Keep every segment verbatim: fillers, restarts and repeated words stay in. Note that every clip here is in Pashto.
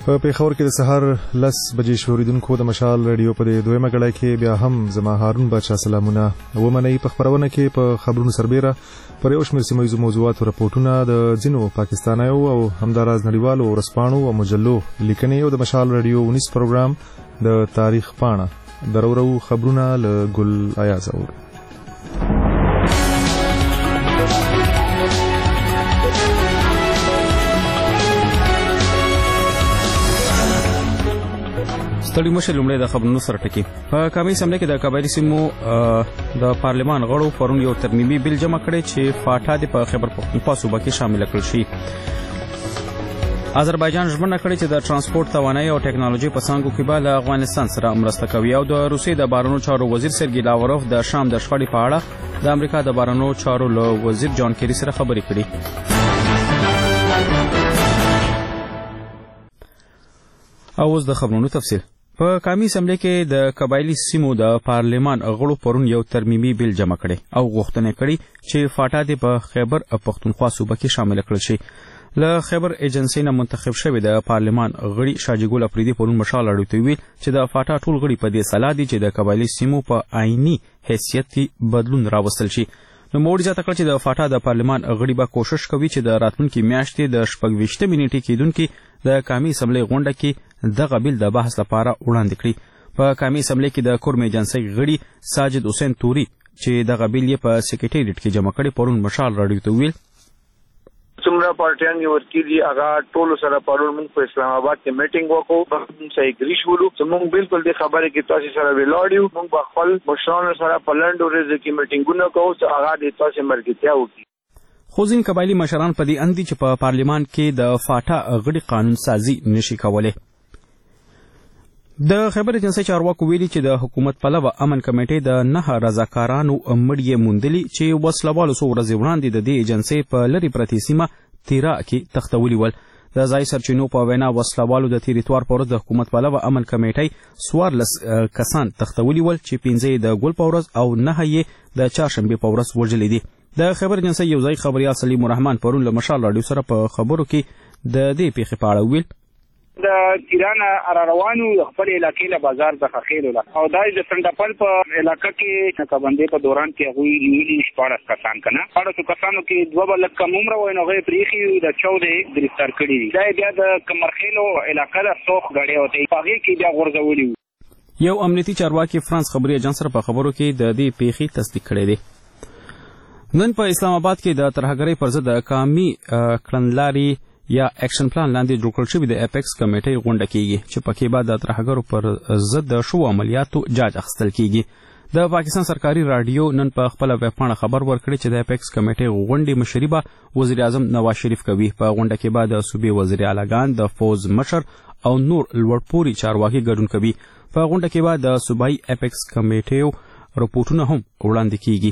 په پیښور کې د سهار لس بجې شوریدونکو د مشال رادیو په دویمه غړای کې بیا هم زما هارون بچا سلامونه ومنئ. په خبرونه کې په خبرونو سربېره پر یو شمېر سیمه ییزو موضوعاتو راپورټونه د ځینو پاکستانیو او همداراز نړیوالو ورځپاڼو او مجلو لیکنې او د مشال رادیو ونیس پروګرام د تاریخ پاڼه درورو خبرونه له ګل ایاز اورو. ستړي مشه لومړی د خبرونو سره ټکی. په کامي اسمبلی کې د قبایلی سیمو د پارلمان غړو پرون یو ترمیمي بل جمع کړی چې فاټا د په خیبر پختونخوا صوبه کې شامل کړل شي. آذربایجان ژمنه کړې چې د ترانسپورت توانایي او ټکنالوژي په څانګو کې به له افغانستان سره مرسته کوي. او د روسیې د بهرنیو چارو وزیر سرګي لاوروف د شام د شخړې په اړه د امریکا د بهرنیو چارو له وزیر جان کیری سره خبرې کړې. او اوس د خبرونو تفصیل. په کامي اسمبلی کې د قبایلی سیمو د پارلمان غړو پرون یو ترمیمي بل جمع کړي او غوښتنه کړي چې فاټا د په خیبر پختونخوا صوبه کې شامل کړل شي. له خیبر ایجنسی نه منتخب شوی د پارلمان غړي شاجي ګل افریدي پرون مشال اړوي ته ویل چې د فاټا ټول غړي په دې سلا دي چې د قبایلی سیمو په آئینی حیثیت بدلون راوستل شي. نو موږ ځکه کړ چې د فاټا د پارلمان غړي به کوشش کوي چې د راتلونکي میاشتې د شپږ ویشت منټې کېدونکي د کامي اسمبلی غونډه کې دغه بل د بحث لپاره وړاندې کړي. په کامي اسمبلی کې د کورم ایجنسی غړي ساجد حسین توري چې دغه بل یې په سیکریټریټ کې جمع کړي پرون مشال راډیو ته ویل څومره پارټیان یې ورکړي هغه ټول سره پرون موږ په اسلام آباد کې میټینګ وکړو په صحیح ګری شولو چې موږ بالکل د خبرې کې تاسو سره ویلاړیو موږ په خپل مشرانو سره په لنډ ورځ کې میټینګونه کوو چې هغه د تاسو مرګتیا وکړي. خو ځین قبایلی مشران په دې اندي چې په پارلمان کې د فاټا غړي قانون سازي نشي کولای. د خیبر ایجنسی چارواکو ویلي چې د حکومت پلوه امن کمیټې د نه رضاکارانو مړی موندلي چې وسلوالو څو ورځې وړاندې د دې ایجنسی په لری پرتې سیمه تیرا کې تختولي ول. د ځای سرچینو په وینا وسلوالو د تیریتوار پر د حکومت پلوه امن کمیټې څوارلس کسان تختولي ول چې پنځه د ګل په ورځ او نه یې د چهارشنبې په ورځ وژلي دي. د خبر ایجنسی یو ځای خبريال سلیم الرحمن پرون له مشال راډیو سره په خبرو کې د دې پیښې په اړه ویل د تیران روانو خپل علاقې له بازار څخه خېلو او دای د سندپل په علاقې کې نکبندې په دوران کې هغوی نیولي شپاړس کسان کنه شپاړسو کسانو کې دوه بلد کم عمره وای نو هغوی پریښي د چودې ګرفتار کړي دي. دا بیا د کمرخېلو علاقه د سوخ غړې وته په هغې کې بیا غورځولي. یو امنیتي چارواکي فرانس خبري ایجنس سره په خبرو کې د دې پیښې تصدیق کړی دی. نن په اسلام آباد کې د ترهګرۍ پر ضد د قامي کړنلاري یا اکشن پلان لاندې جوړ کړل شوی د اپیکس کمیټې غونډه کیږي چې پکې بعد د ترهګرو پر ضد د شو عملیاتو جاج اخیستل کیږي. د پاکستان سرکاري رادیو نن په خپل ویب پاڼه خبر ورکړی چې د اپیکس کمیټې غونډې مشري به وزیر اعظم نواز شریف کوي. په غونډه کې بعد د صوبې وزیر اعلیګان د فوز مشر او نور لوړپوړي چارواکي ګډون کوي. په غونډه کې بعد د صوبایي اپیکس کمیټې رپورټونه هم وړاندې کیږي.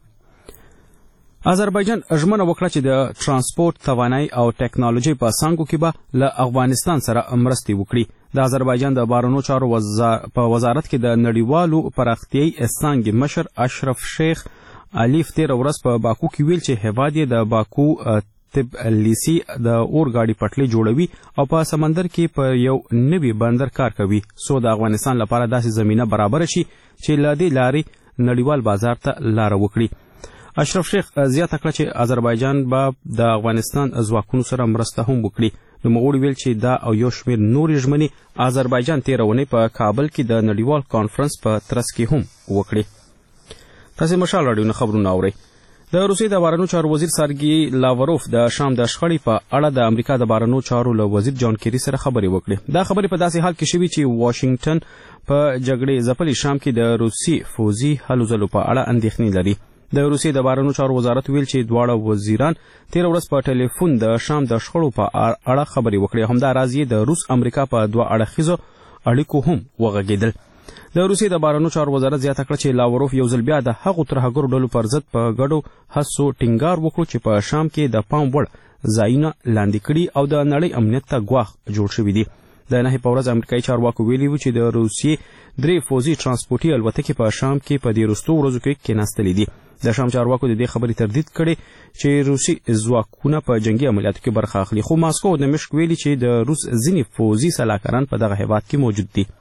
آذربایجان ژمنه وکړه چې د ترانسپورت توانایي او ټکنالوژي په څانګو کې به له افغانستان سره مرستې وکړي. د آذربایجان د بهرنیو چارو په وزارت کې د نړیوالو پراختیایي څانګې مشر اشرف شیخ الیف تېره ورځ په باکو کې ویل چې هیواد یې د باکو تبلیسي د اورګاډي پټلۍ جوړوي او په سمندر کې په یو نوي بندر کار کوي څو د افغانستان لپاره داسې زمینه برابر شي چې له دې لارې نړیوال بازار ته لاره وکړي. اشرف شیخ زیاته کړه چې آذربایجان به د افغانستان ځواکونو سره مرسته هم وکړي. نوموړي ویل چې دا او یو شمېر نورې ژمنې آذربایجان تېره اونۍ په کابل کې د نړیوال کانفرنس په ترڅ کې هم وکړي. تاسې مشال راډیو نه خبرونه اورئ. د روسیې د بهرنیو چارو وزیر سرګي لاوروف د شام د شخړې په اړه د امریکا د بهرنیو چارو له وزیر جان کیری سره خبرې وکړې. دا خبرې په داسې حال کې شوي چې واشنگټن په جګړې ځپلي شام کې د روسي فوزي هلو ځلو په اړه اندېښنې لري. د روسیې د بهرنیو چارو وزارت ویل چې دواړه وزیران تېره ورځ په ټلیفون د شام د شخړو په اړه خبرې وکړې. همداراز یې د روس امریکا په دوه اړخیزو اړیکو هم وغږېدل. د روسیې د بهرنیو چارو وزارت زیاته کړه چې لاوروف یو ځل بیا د هغو ترهګرو ډلو پر ضد په ګډو هڅو ټینګار وکړو چې په شام کې د پام وړ ځایونه لاندې کړي او د نړۍ امنیت ته ګواښ جوړ شوي دي. د نهې په ورځ امریکایي چارواکو ویلي وو چې د روسیې درې فوزي ترانسپورټي الوتکې په شام کې په دې وروستو ورځو کې کېناستلې دي. د شام چارواکو د دې خبرې تردید کړي چې روسي ځواکونه په جنگي عملیاتو کې برخه اخلي، خو ماسکو د دمشق ویلي چې د روس ځینې پوځي سلاکاران په دغه هیواد کې موجود دي.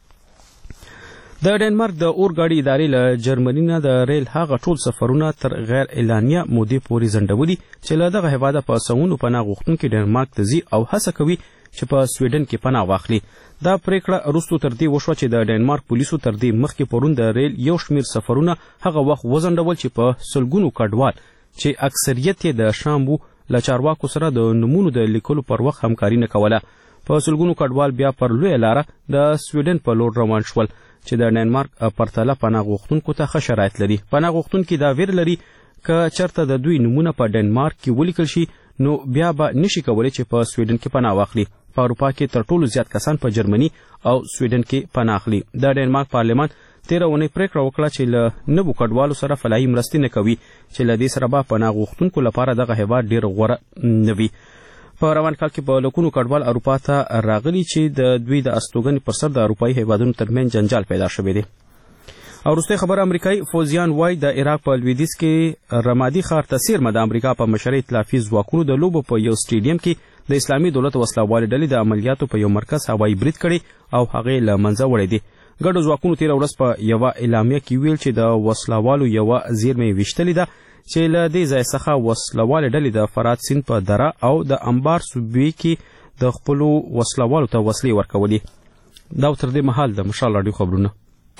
د ډنمارک د اورګاډي ادارې له جرمني نه د ریل هغه ټول سفرونه تر غیر اعلانیه مودې پورې ځنډولي چې له دغه هیواده په سوونو پناه غوښتونکي ډنمارک ته ځي او هڅه کوي چې په سویډن کې پناه واخلي. دا پریکړه وروسته تر دې وشوه چې د ډنمارک پولیسو تر دې مخکې پرون د ریل یو شمېر سفرونه هغه وخت وځنډول چې په سلګونو کډوال چې اکثریت یې د شام وو له چارواکو سره د نومونو د لیکلو پر وخت همکاري نه کوله. په سلګونو کډوال بیا پر لویه لاره د سویډن په لور روان شول چې د ډنمارک پرتله پناه غوښتونکو ته ښه شرایط لري. پناه غوښتونکي دا ویر لري که چرته د دوی نومونه په ډنمارک کې ولیکل شي نو بیا به نشي کولی چې په سویډن کې پناه واخلي. په اروپا کې تر ټولو زیات کسان په جرمني او سویډن کې پناه اخلي. د ډنمارک پارلمان تیره اونۍ پریکړه وکړه چې له نوو کډوالو سره فلاحي مرستې نه کوي چې له دې سره به پناه غوښتونکو لپاره دغه هیواد ډېر غوره نه وي. په روان کال کې په لکونو کډوال اروپا ته راغلي چې د دوی د استوګنې پر سر د اروپایي هیوادونو ترمنځ جنجال پیدا شوی دی. او وروستۍ خبره، امریکایي فوجیان وایي د عراق په لویدیځ کې رمادي ښار ته څیرمه د امریکا په مشرۍ ائتلافي ځواکونو د لوبو په یو سټیډیم کې د اسلامي دولت وسله والې ډلې د عملیاتو په یو مرکز هوایي برید کړی او هغې له منځه وړی دی. ګډو ځواکونو تېره ورځ په یوه اعلامیه کې ویل چې د وسله والو یوه زیرمه یې ویشتلې ده چې له دې ځای څخه وسله والې ډلې د فرات سیند په دره او د انبار صوبې کې د خپلو وسله والو ته وسلې ورکولې. دا تر دې مهال د مشال راډیو خبرونه.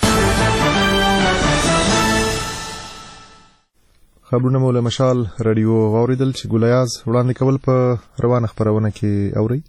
خبرونه مو له مشال راډیو واوریدل چې ګولیاز وړاندې کول په روانه خبرونه کې اوري.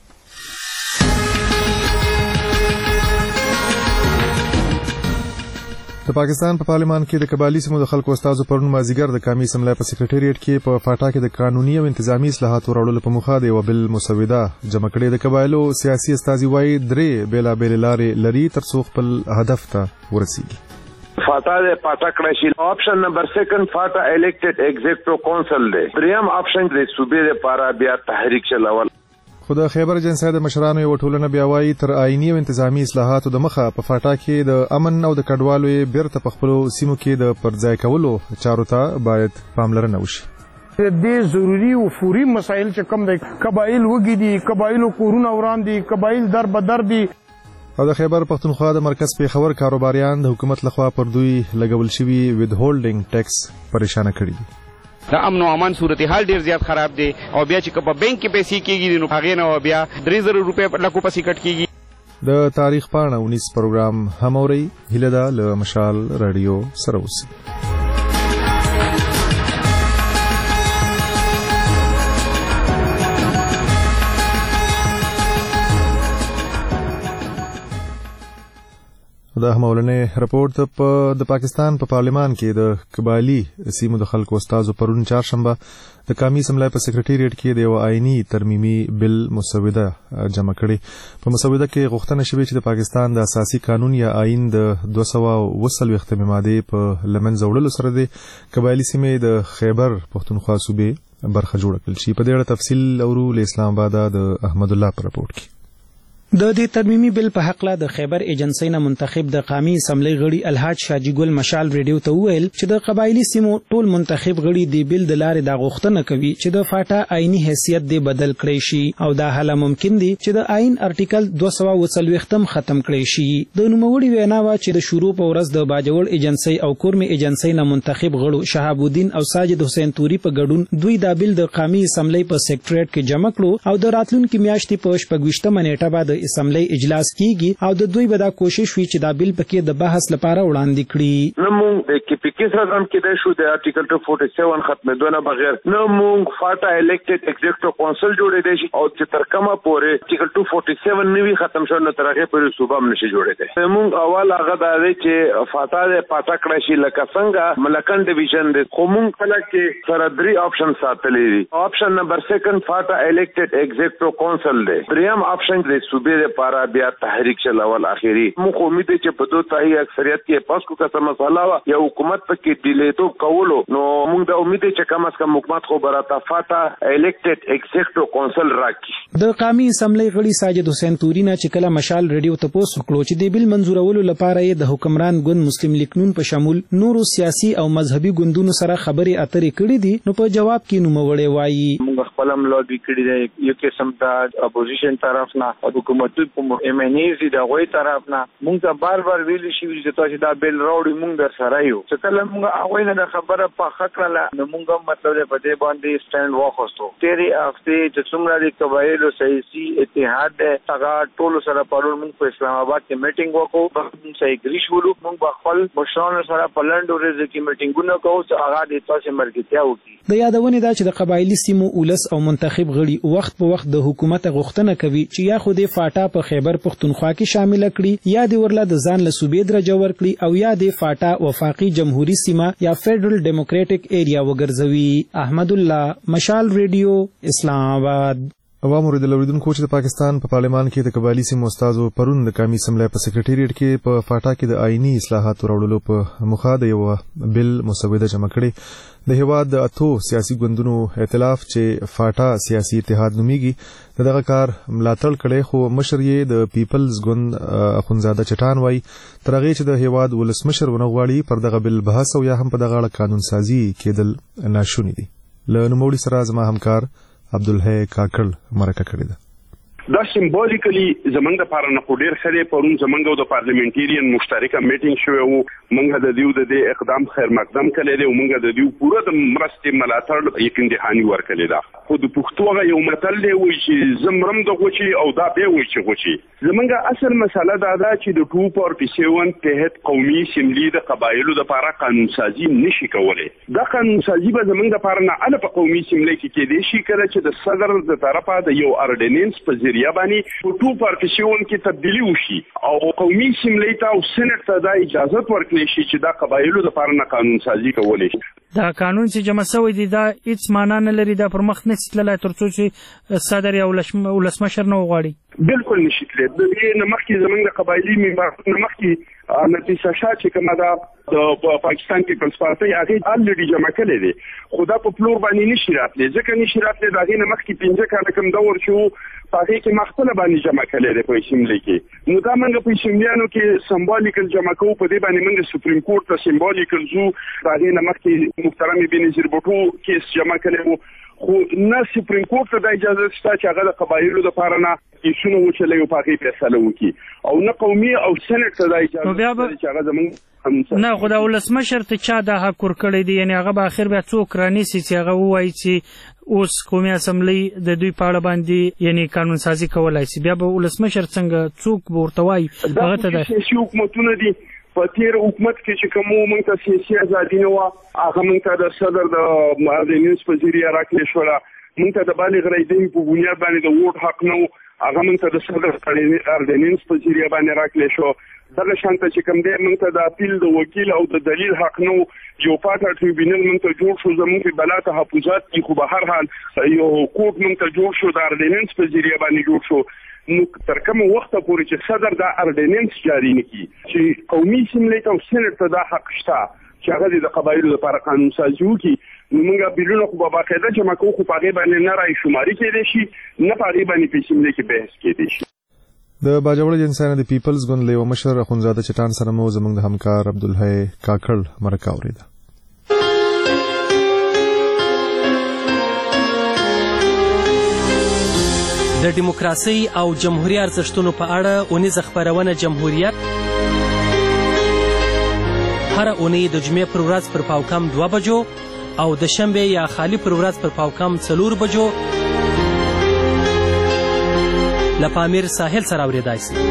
د پاکستان په پارلمان کې د قبایلی سیمو د خلکو استازو پرون مازیګر د قومي اسمبلی په سکریټریټ کې په فاټا کې د قانوني او انتظامی اصلاحاتو راوړلو په موخه د یو بل مسوده جمع کړې. د قبایلو سیاسي استازي وایي درې بیلابېلې لارې لري تر څو خپل هدف ته ورسیږي. فاتا د پاتا کړی شي. آپشن نمبر سیکنډ فاتا الیکټډ ایگزیکټیو کونسل دی. دریم آپشن د صوبې لپاره بیا تحریک چلول. خو د خیبر جنسای د مشرانو یو ټولنه بیا وایي تر آئینی او انتظامی اصلاحاتو د مخه په فاټا کې د امن او د کډوالو بیرته په خپلو سیمو کې د پرځای کولو چارو ته باید پاملرنه وشي. د ضروری او فوري مسایل چې کم دي، قبایل وګي دي، قبایلو کورونه وران دي، قبایل در بدر دي. او د خیبر پښتونخوا د مرکز پیښور کاروباریان د حکومت لخوا پر دوی لګول شوی وید هولډینګ ټیکس پریشانه کړي دي. د امن او امان صورتحال ډیر زیات خراب دی او بیا چې په بانک کې پیسې کېږي نو هغه نه بیا درې زره روپۍ په لکو پسې کټ کېږي. د تاریخ پاڼه اونیس پروګرام هم اوري. هیله ده له مشال رادیو سره اوسئ. دا همولنې رپورت په د پاکستان په پارلمان کې د قبایلی سیمو د خلکو استازو پرون چهارشنبه د قومي اسمبلی په سکریټریټ کې د یو آئینی ترمیمي بل مسوده جمع کړي. په مسوده کې غوښتنه شوې چې د پاکستان د اساسي قانون یا آئین د دوه سوه اووه څلوېښتمې مادې په له منځه وړلو سره د قبایلي سیمې د خیبر پښتونخوا صوبې برخه جوړه کړل شي. په دې اړه تفصیل اورو له اسلام آباد د احمد الله پر رپورت کې. د دې ترمیمي بل په حق لا د خیبر ایجنسی نه منتخب د قومي اسمبلی غړي الحاج شاجي ګل مشال ریډیو ته وویل چې د قبایلی سیمو ټول منتخب غړي د بل د لارې د غوښتنه کوي چې د فاټا آئینی حیثیت دی بدل کړي شي او دا حاله ممکن دي چې د آئین ارټیکل دوه سوه اووه څلوېښتم ختم کړي شي. د نوموړي وینا وا چې د شروع په ورځ د باجوړ ایجنسی او کورمي ایجنسی نه منتخب غړو شهاب الدین او ساجد حسین توري په ګډون دوی د بل د قومي اسمبلی په سکریټریټ کې جمع کړو او د راتلونکي میاشتې په شپږویشتمه نیټه بعد د اسمبلی اجلاس کیږي او د دوی به دا کوشش وي چې دا بل پکې د بحث لپاره وړاندې کړي. نو موږ د کې پکې سره هم کې د شو د ارټیکل دوه سوه سیاسی ختمېدونه بغیر نو موږ فاټا الیکټډ ایگزیکټیو کونسل جوړې دی او چې تر کومه پورې ارټیکل دوه سوه سیاسی نوی ختم شو نو تر هغه پورې صوبه هم نشي جوړې دی. موږ اول هغه دا دی چې فاټا د پاتا کړی شي لکه څنګه ملکن ډیویژن دی خو موږ کله کې سره درې آپشن ساتلې دي. آپشن نمبر سیکنډ فاټا الیکټډ ایگزیکټیو کونسل دی. دریم آپشن د صوبې دې لپاره بیا تحریک چلاول اخیری موږ امید چې په دوه تای اکثریت کې پاس کو کسه مسله وا یا حکومت پکې ډیلی تو کولو نو موږ د امید چې کم از کم حکومت خو براته فاتا الیکټډ ایگزیکټیو کونسل راکړي. د قومي اسمبلی غړي ساجد حسین تورینا چې کله مشال ریډیو ته پوسټ وکړو چې د بل منزورولو لپاره یې د حکمران ګوند مسلم لیگ نون په شمول نورو سیاسي او مذهبي ګوندونو سره خبرې اترې کړې دي نو په جواب کې نوموړی وایي موږ خپل ملوبي کړی دی یو قسم د اپوزیشن طرف نه او حکومت په ایمنیزي د غوي طرف نه موږ ته بار بار ویل شي چې تاسو دا بیل راوړي موږ در سره یو چې کله موږ هغه نه خبره په حق کړه نو موږ مطلب په دې باندې سټاند واخستو تیری هفته چې څومره د قبایلو سیاسي اتحاد هغه ټول سره پرون موږ په اسلام آباد کې میټینګ وکړو صحیح ګریش ولو موږ خپل مشرانو سره په لندو ورځ کې میټینګونه کوو چې هغه د تاسو مرګتیا وکړي. د یادونه دا چې د قبایلی سیمو ولس او منتخب غړي وخت په وخت د حکومت غوښتنه کوي چې یا خو د فاټا په خیبر پختونخوا کې شامل کړي یا د ورله د ځان له صوبې درجه ورکړي او یا د فاټا وفاقي جمهوریت سیمه یا فیډرل ډیموکراټک ایریا وګرځوي. احمد الله مشال ریډیو اسلام آباد. عوام ورید لوریدونکو چې د پاکستان په پارلمان کې د قبایلی سیمو استادو پرون د قومي اسمبلی په سکریټریټ کې په فاټا کې د آئینی اصلاحاتو راوړلو په موخه د یو بل مسوده جمع کړي د هیواد د اتو سیاسي ګوندونو ائتلاف چې فاټا سیاسي اتحاد نومیږي دغه کار ملاتړ کړي خو مشر یې د پیپلز ګوند اخونزاده چټان وای ترغه چې د هیواد ولسمشر ونغواړي پر دغه بل بحث او یا هم په دغه اړه قانون سازي کېدل ناشونی دي. له نوموړي سره زما همکار عبدالحی کاکل مرکه کړې ده. دا سیمبولیکلی زمنګ د پاره نه ډیر خره پرون زمنګ د پارلیمنټریان مشترکه میټینګ شوه او موږ د دیو د اقدام خیر مقدم کړي دی او موږ د دیو پوره د مرستې ملاتړ یقین دهاني ورکړي دا خو د پښتو یو متل دی وی چې زمرم د غوچي او دا به وی چې غوچي زمنګ اصل مسله دا ده چې د ټو پارټي سیون تحت قومي اسمبلی د قبایلو د پاره قانون سازي نشي کولای. دا قانون سازي به زمنګ د پاره نه ال په قومي اسمبلی کې کې دی شي کړه چې د صدر د طرفه د یو اورډیننس په ذریعہ باندې په ټو پارټیشن کې تبدیلی وشي او قومي اسمبلی ته او سېنات ته د اجازه ورکړي شي چې دا قبایلو د پاره قانون سازي کولی شي. دا قانون چې جمع شوی دی دا هیڅ معنا نه لري دا پر مخ نه ستلای ترڅو چې صدر یا ولسمشر نه وغواړي. بالکل نشي تللی د دې نه مخکې زمونږ د قبایلی ممبر نه مخکې نتیجه شاه چې کومه ده د پاکستان پیپلز پارټي هغه الریډي جمع کړي دي خو دا په پلور باندې نشي راتلی ځکه نشي راتلی دا غي نه مخکې پنځه کاله کوم دور شو پاره کې مختلف باندې جمع کړي دي په اسمبلی کې نو دا موږ په اسمبلیانو کې سمبولیکل جمع کوو په دې باندې موږ سپریم کورټ ته سمبولیکل زو دا غي نه مخکې محترم بنظیر بوټو کیس جمع کړي خو نه سپریم کورټ ته د اجازه شته چې هغه د قبایلو د پاره نه کیسونه وچلې او پاکي فیصله وکړي او نه قومي او سېنات ته د اجازه چې هغه زموږ نه خو د ولسمشر ته چا د حق ورکړی دی یعنی هغه به اخر بیا څوک رانیسي چې هغه وایي چې اوس قومي اسمبلی د دوی په اړه باندې یعنی قانون سازي کولای شي بیا به ولسمشر څنګه څوک ورته وایي هغه ته د سیاسي حکومتونه دي په تیر حکومت کې چې کومو موږ ته سیاسي ازادي نه و هغه موږ ته د صدر د اورډیننس په ذریعہ راکړل شو موږ ته د بالغ رایې په بنیاد باندې د ووټ حق نه هغه موږ ته د صدر اورډیننس په ذریعہ باندې راکړل شو دغه شانته چې کوم دی موږ ته د اپیل د وکیل او د دلیل حق نه یو پاټه ټریبیونل موږ ته جوړ شو زموږ په بلا تحفظات کې خو به هر حال یو کوټ موږ ته جوړ شو د اورډیننس په ذریعہ باندې جوړ شو نو تر کومه وخت پورې چې صدر د اورډیننس جاری نکړي چې قومي اسمبلی ته او سېنات ته دا حق شته چې هغه د قبایلو لپاره قانون سازي وکړي نو موږ بیلونه خو په باقاعده جمع کوو خو په هغې باندې نه رای شماري کېدی شي نه په هغې باندې په اسمبلی کې بحث کېدی شي. د باجوړ جنسانه د پیپلز ګوند له مشر اخونزاده چټان سره مو زموږ د همکار عبدالحی کاکل مرکه اوریده. د دیموکراسي او جمهوریت ارزښتونو په اړه اونیزه خپرونه جمهوریت هر اونۍ د جمعې پر ورځ پر پاوکم دوه بجو او د شنبې یا خالی پر ورځ پر پاوکم څلور بجو له پامیر ساحل سره اورېدای شي.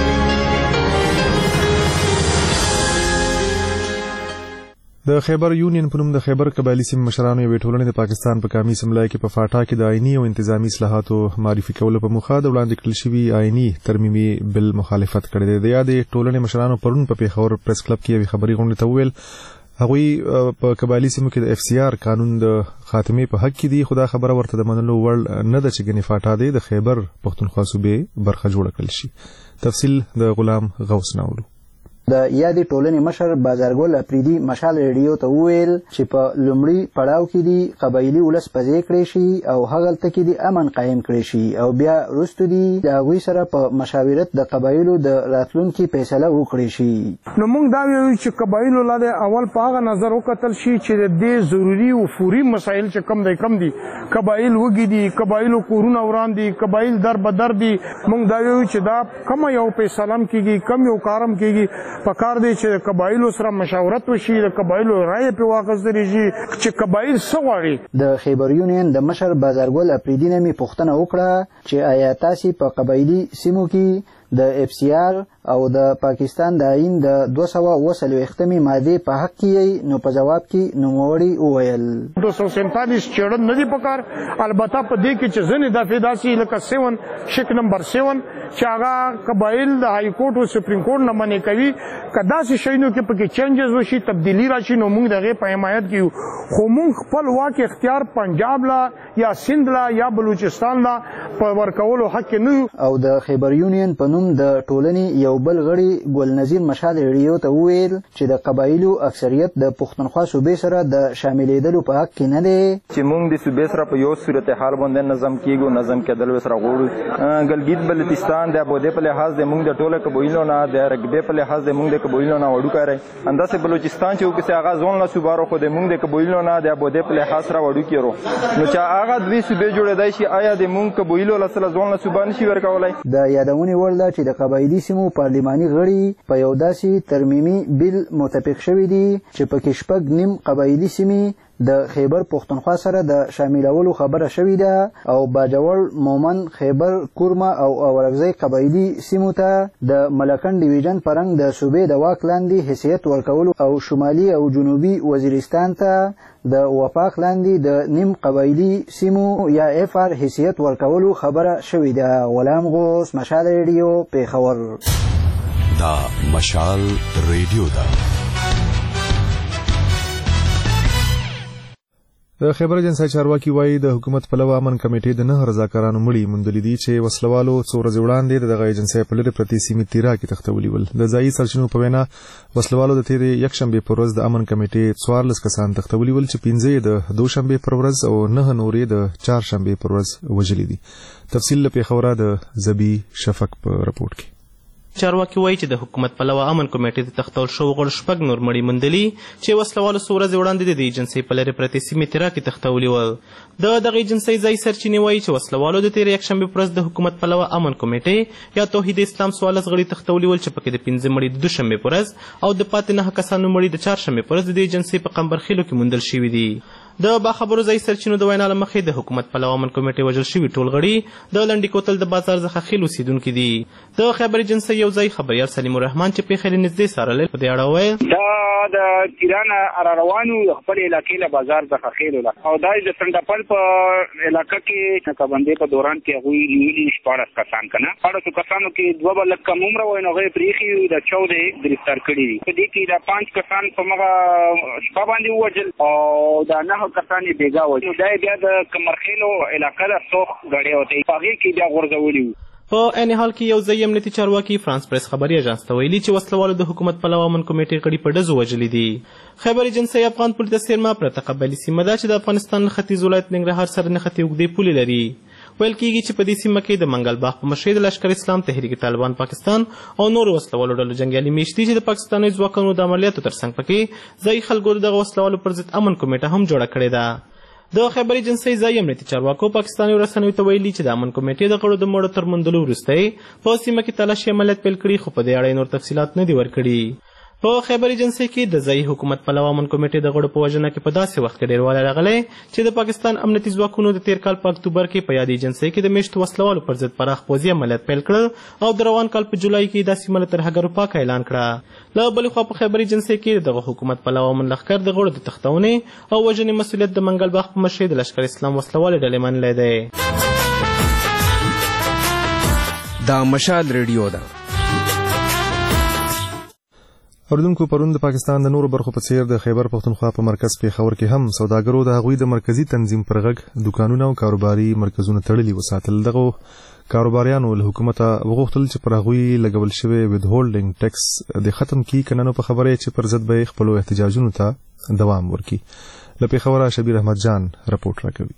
د خیبر یونین په نوم د خیبر قبایلی سیمې مشرانو یوې ټولنې د پاکستان په قومي اسمبلی کې په فاټا کې د آئیني او انتظامی اصلاحاتو معرفي کولو په موخه د وړاندې کړل شوي آئیني ترمیمي بل مخالفت کړی دی. د یادې ټولنې مشرانو پرون په پیښور پریس کلب کې یوې خبري غونډې ته وویل هغوی په قبایلی سیمو کې د اف سی آر قانون د خاتمه په حق کې دي. خدا خبره ورته د منلو وړ نه ده چې ګنې فاټا دی د خیبر پښتونخوا صوبې برخه جوړ کړل شي. تفصیل د غلام غوث ناولو. د یادې ټولنې مشر بازارګل اپریدي مشال ریډیو ته وویل چې په لومړي پړاو کې دي قبایلي ولس پځې کړی شي او هغلته کې دي امن قایم کړی شي او بیا وروسته دي د هغوی سره په مشاورت د قبایلو د راتلونکي فیصله وکړي شي. نو موږ دا وایو چې قبایلو لا اول په هغه نظر وکتل شي چې د دې ضروري او فوري مسایل چې کم دی کم دي قبایل وګي دي قبایلو کورونه وران دي قبایل در بدر دي. موږ دا وایو چې دا کم یو فیصله کیږي کم یو کارم کیږي پکار دی چې قبایلو سره مشاورت وشي د قبایلو رائے په واخیستل شي چې قبایل څه غواړي. د خیبر یونین د مشر بازارګل اپریدي نه مې پوښتنه وکړه چې آیا تاسې په قبایلي سیمو کې د اف سی آر او د پاکستان د آئین د دوه سوه اوه څلوېښتمې مادې په حق کې نو په جواب کې نوموړي وویل دوه سوه سینتالیس چېړل نه دي پکار. البته په دې کې چې ځینې دفعې داسې لکه سیون شک نمبر سیون چې هغه قبایل د های کورټ او سپریم کورټ نه منې کوي که داسې شیانو کې پکې چینجز وشي تبدیلي راشي نو موږ د هغې په حمایت کې یو. خو موږ خپل واک اختیار پنجاب لا یا سند لا یا بلوچستان لا په ورکولو حق نه یو. او د خیبر یونین په نوم د ټولنې یو بل غړي ګل نظیر مشال ریډیو ته وویل چې د قبایلو اکثریت د پښتونخوا صوبې سره د شاملېدلو په حق کې نه دی چې موږ د صوبې سره په یو صورتحال باندې نظم کیږو نظم کېدل سره غواړو. ګلګیت بلتستان د ابودې په لحاظ د موږ د ټوله قبایلو نه د رقبې په لحاظ د موږ د قبایلو نه وړو کاری انداسې بلوچستان چې وکړي هغه ځون له صوبارو خو د موږ د قبایلو نه د ابودې په لحاظ سره وړو کیرو نو چې هغه دوی صوبې جوړېدای شي آیا د موږ قبایلو له سره ځون له صوبا نشي ورکولای. د یادونې وړ ده چې د قبایلي سیمو پارلماني غړي په یو داسې ترمیمي بیل متفق شوي دي چې پکې شپږ نیم قبایلي سیمې د خیبر پښتونخوا سره د شاملولو خبره شوې ده او باجوړ مومن خیبر کورما او اورګزی قبایلي سیمو ته د ملکن ډیویژن پرنګ د صوبې د واک لاندې حیثیت ورکولو او شمالي او جنوبي وزیرستان ته د وفاق لاندې د نیم قبایلي سیمو یا اف آر حیثیت ورکولو خبره شوې ده. غلام غوث مشال ریډیو پیښور. دا مشال ریډیو ده. د خیبر ایجنسی چارواکي وایي د حکومت پلوه امن کمیټې د نه رضاکارانو مړي موندلي دي چې وسلوالو څو ورځې وړاندې د دغه ایجنسی په لرې پرتې سیمې تیرا کې تښتولي ول. د ځایي سرچینو په وینا وسلوالو د تېرې یکشنبې پر ورځ د امن کمیټې څوارلس کسان تښتولي ول چې پنځه یې د دوشنبې پر ورځ او نه نورې د چهارشنبې پر ورځ وژلي دي. تفصیل له پیښوره د زبی شفق په رپورټ کې. چارواکي وایي چې د حکومت پلوه امن کمیټې د تښتول شوو غړو شپږ نور مړي موندلي چې وسلوالو څو ورځې وړاندې د ایجنسۍ په لرې پرتې سیمې تیرا کې تښتولي ول. د دغه ایجنسۍ ځایي سرچینې وایي چې وسلوالو د تېرې یکشنبې پر ورځ د حکومت پلوه امن کمیټې یا توحید اسلام څوارلس غړي تښتولي ول چې پکې د پنځه مړي د دوشنبې پر ورځ او د پاتې نهه کسانو مړي د چهارشنبې پر ورځ د ایجنسۍ په قمبرخیلو کې موندل شوي دي. د باخبرو ځایي سرچینو د وینا له مخې د حکومت پلوه امن کمیټې وژل شوي ټول غړي د لنډي کوتل د بازار څخه خیل اوسېدونکي دي. د خیبر ایجنسۍ یو ځایي خبریال سلیم الرحمن چې پیښې له نږدې څارلې په دې اړه وویل دا د تیران را روانو خپل علاقې له بازار څخه خیل ولا او دا د سندپل په علاقې کې کبندې په دوران کې هغوی نیولي شپاړس کسان کنه شپاړسو کسانو کې دوه به لږ کم عمره وای نو هغوی پرېښي د چودې ګرفتار کړي دي. په دې کې دا پنځ کسان په مغه شپه باندې ووژل او دا نهه کسان یې بېګا وژل. دا بیا د کمرخیلو علاقه ده سوخ ګړی وته په هغې کې بیا غورځولي وو. په عین حال کې یو ځایي امنیتي چارواکي فرانس پریس خبري اژانس ته ویلي چې وسلوالو د حکومت پلوه امن کمیټې غړي په ډزو وژلي دي. خیبر ایجنسۍ افغان پولې ته څیرمه پرته قبایلي سیمه ده چې د افغانستان له ختیځ ولایت ننګرهار سره نښتې اوږدې پولې لري. ویل کېږي چې په دې سیمه کې د منګل باغ په مشرۍ د لشکر اسلام تحریک طالبان پاکستان او نورو وسلوالو ډلو جنګیالي میشت دي چې د پاکستاني ځواکونو د عملیاتو ترڅنګ پکې ځایي خلکو دغه وسلوالو پر ضد امن کمیټه هم جوړه کړې ده. د خیبر ایجنسۍ ځایي امنیتي چارواکو پاکستاني رسنیو ته ویلي چې د امن کمیټې د غړو د مړو تر موندلو وروسته په سیمه کې تلاشي عملیات پیل کړي خو په دې اړه نور تفصیلات نه دي ورکړي. په خیبر ایجنسۍ کې د ځایي حکومت پلوه امن کمیټې د غړو په وژنه کې په داسې وخت کې ډېروالی راغلی چې د پاکستان امنیتي ځواکونو د تېر کال په اکتوبر کې په یاد ایجنسۍ کې د میشتو وسلوالو پر ضد پراخ پوځي عملیات پیل کړل او د روان کال په جولای کې دا سیمه له ترهګرو پاکه اعلان کړه. له بلې خوا په خیبر ایجنسۍ کې دغه حکومت پلوه امن لښکر د غړو د تښتونې او وژنې مسؤلیت د منګل باغ په مشرۍ د لشکر اسلام وسلوالې ډلې منلی دی. دا مشال ریډیو ده. اوردونکو پرون د پاکستان د نورو برخو په څیر د خیبر پختونخوا په مرکز پیښور کې هم سوداګرو د هغوی د مرکزی تنظیم پر غږ دکانونه او کاروباري مرکزونه تړلي وساتل. دغه کاروباریانو له حکومت وغوښتل چې پر هغوی لګول شوی وید هولډینګ ټیکس د ختم کی کننو په خبره چې پر ضد به خپل احتجاجونو ته دوام ورکړي. له پیښوره شبیر احمد جان رپورټ راکوي.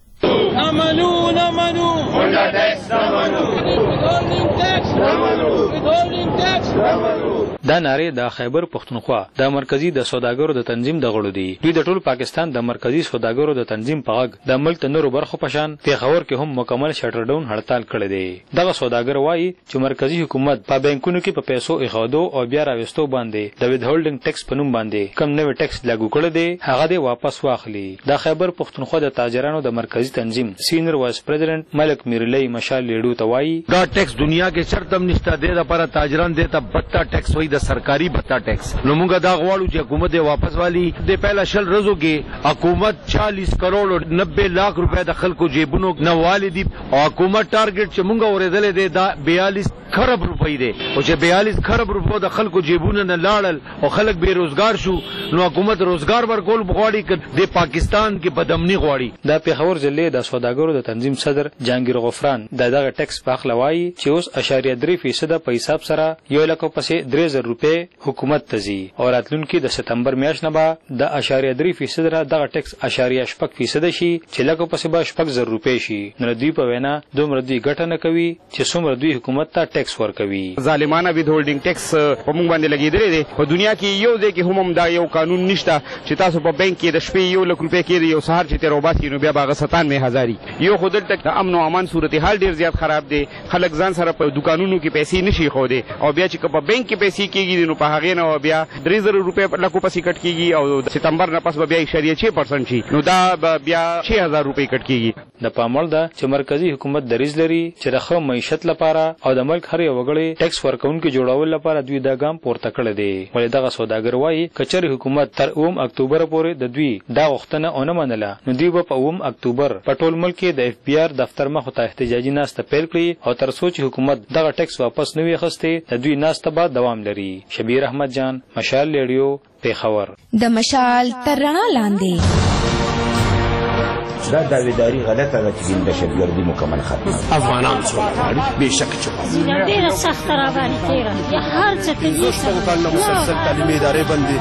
نمنو نمنو هولډینګ ټیکس نمنو هولډینګ ټیکس نمنو هولډینګ ټیکس نمنو. دا ناره د خیبر پختونخوا د مرکزی د سوداګرو د تنظیم د غړو دي. دوی د ټول پاکستان د مرکزی سوداګرو د تنظیم په غږ د ملک د نورو برخو په شان پیښور کې هم مکمل شټر ډاون هړتال کړی دی. دغه سوداګر وایي چې مرکزی حکومت په بانکونو کې په پیسو ایښودو او بیا راوستو باندې د وید هولډینګ ټیکس په نوم باندې کم نوې ټیکس لاګو کړی دی هغه دی واپس واخلي. د خیبر پختونخوا د تاجرانو د مرکزی تنظیم سینیئر وایس پریزیډنٹ ملک میرلی مشال لیډو ته وایي دا ټیکس دنیا کې چرته نشته دی لپاره تاجران دی ته بتا ټیکس وای د سرکاري بتا ټیکس. نو موږ دا غواړو چې حکومت واپس والی. د پہلا شل ورځو کې حکومت چالیس کروڑ او نبے لاکھ روپے د خلکو جیبونو نه والی دي او حکومت ټارګټ چې موږ اورېدل دی دا بیالیس خرب روپۍ دی او چې بیالیس خرب روپو د خلکو جیبونو نه لاړل او خلک بے روزګار شو نو حکومت روزګار ورکول غواړي چې د پاکستان کې بدامني غواړي. د پیښور ضلع د سوداګرو د تنظیم صدر جهانگیر غفران د دغه ټیکس په اخلا وایي چې اوس اشاریه درې فیصد په حساب سره یو لک پسې درې زره روپۍ حکومت ته ځي او راتلونکي د ستمبر میاشت نه به د اشاریه درې فیصد را دغه ټیکس اشاریه شپږ فیصد شي چې لکه پسې به شپږ زره روپۍ شي. نو دوی په وینا دومره دوی ګټه نه کوي چې څومره دوی حکومت ته ټیکس ورکوي. ظالمانه وید هولډینګ ټیکس په موږ باندې لګیدلی دی. په دنیا کې یو ځای کې هم دا یو قانون نشته چې تاسو په بانک کې د شپې یو لک روپۍ کېږي یو سهار چې تېر وباسي نو بیا به هغه ستانوې هزاري. یو خو دلته د امن او امان صورتحال ډېر زیات خراب دی. خلک ځان سره په دکانونو کې پیسې نشي ښودی او بیا چې په بانک کې پیسې کېږي نو په هغې نه بیا درې زره روپۍ په لکو پسې کټ کېږي او د ستمبر نه پس به بیا اشاریه چھ پرسنټ شي نو دا به بیا چھ هزار روپۍ کټ کېږي. د پاموړ ده چې مرکزی حکومت دریځ لري چې د ښه معیشت لپاره او د ملک هر یو وګړي ټیکس ورکوونکي جوړول لپاره دوی دا ګام پورته کړی دی. ولې دغه سوداګر وایي که چېرې حکومت تر اووم اکتوبر پورې د دوی دا غوښتنه ونه منله نو دوی به په اووم اکتوبر په ټول ملک کې د اف بي آر دفتر مخ ته احتجاجي ناسته پیل کړي او تر څو چې حکومت دغه ټیکس واپس نه وي اخیستی د دوی ناسته به دوام لري. شبیر احمد جان مشال لیډیو پیښور. د مشال تر رڼا لاندې دا داویداری غلطه ده چې د دهشتګردي مکمل ختمه افغانان سوله غواړي بېشکه چې ډېره سخته راباندې تېره هر څه کوي مسلسل تعلیمي ادارې بندي.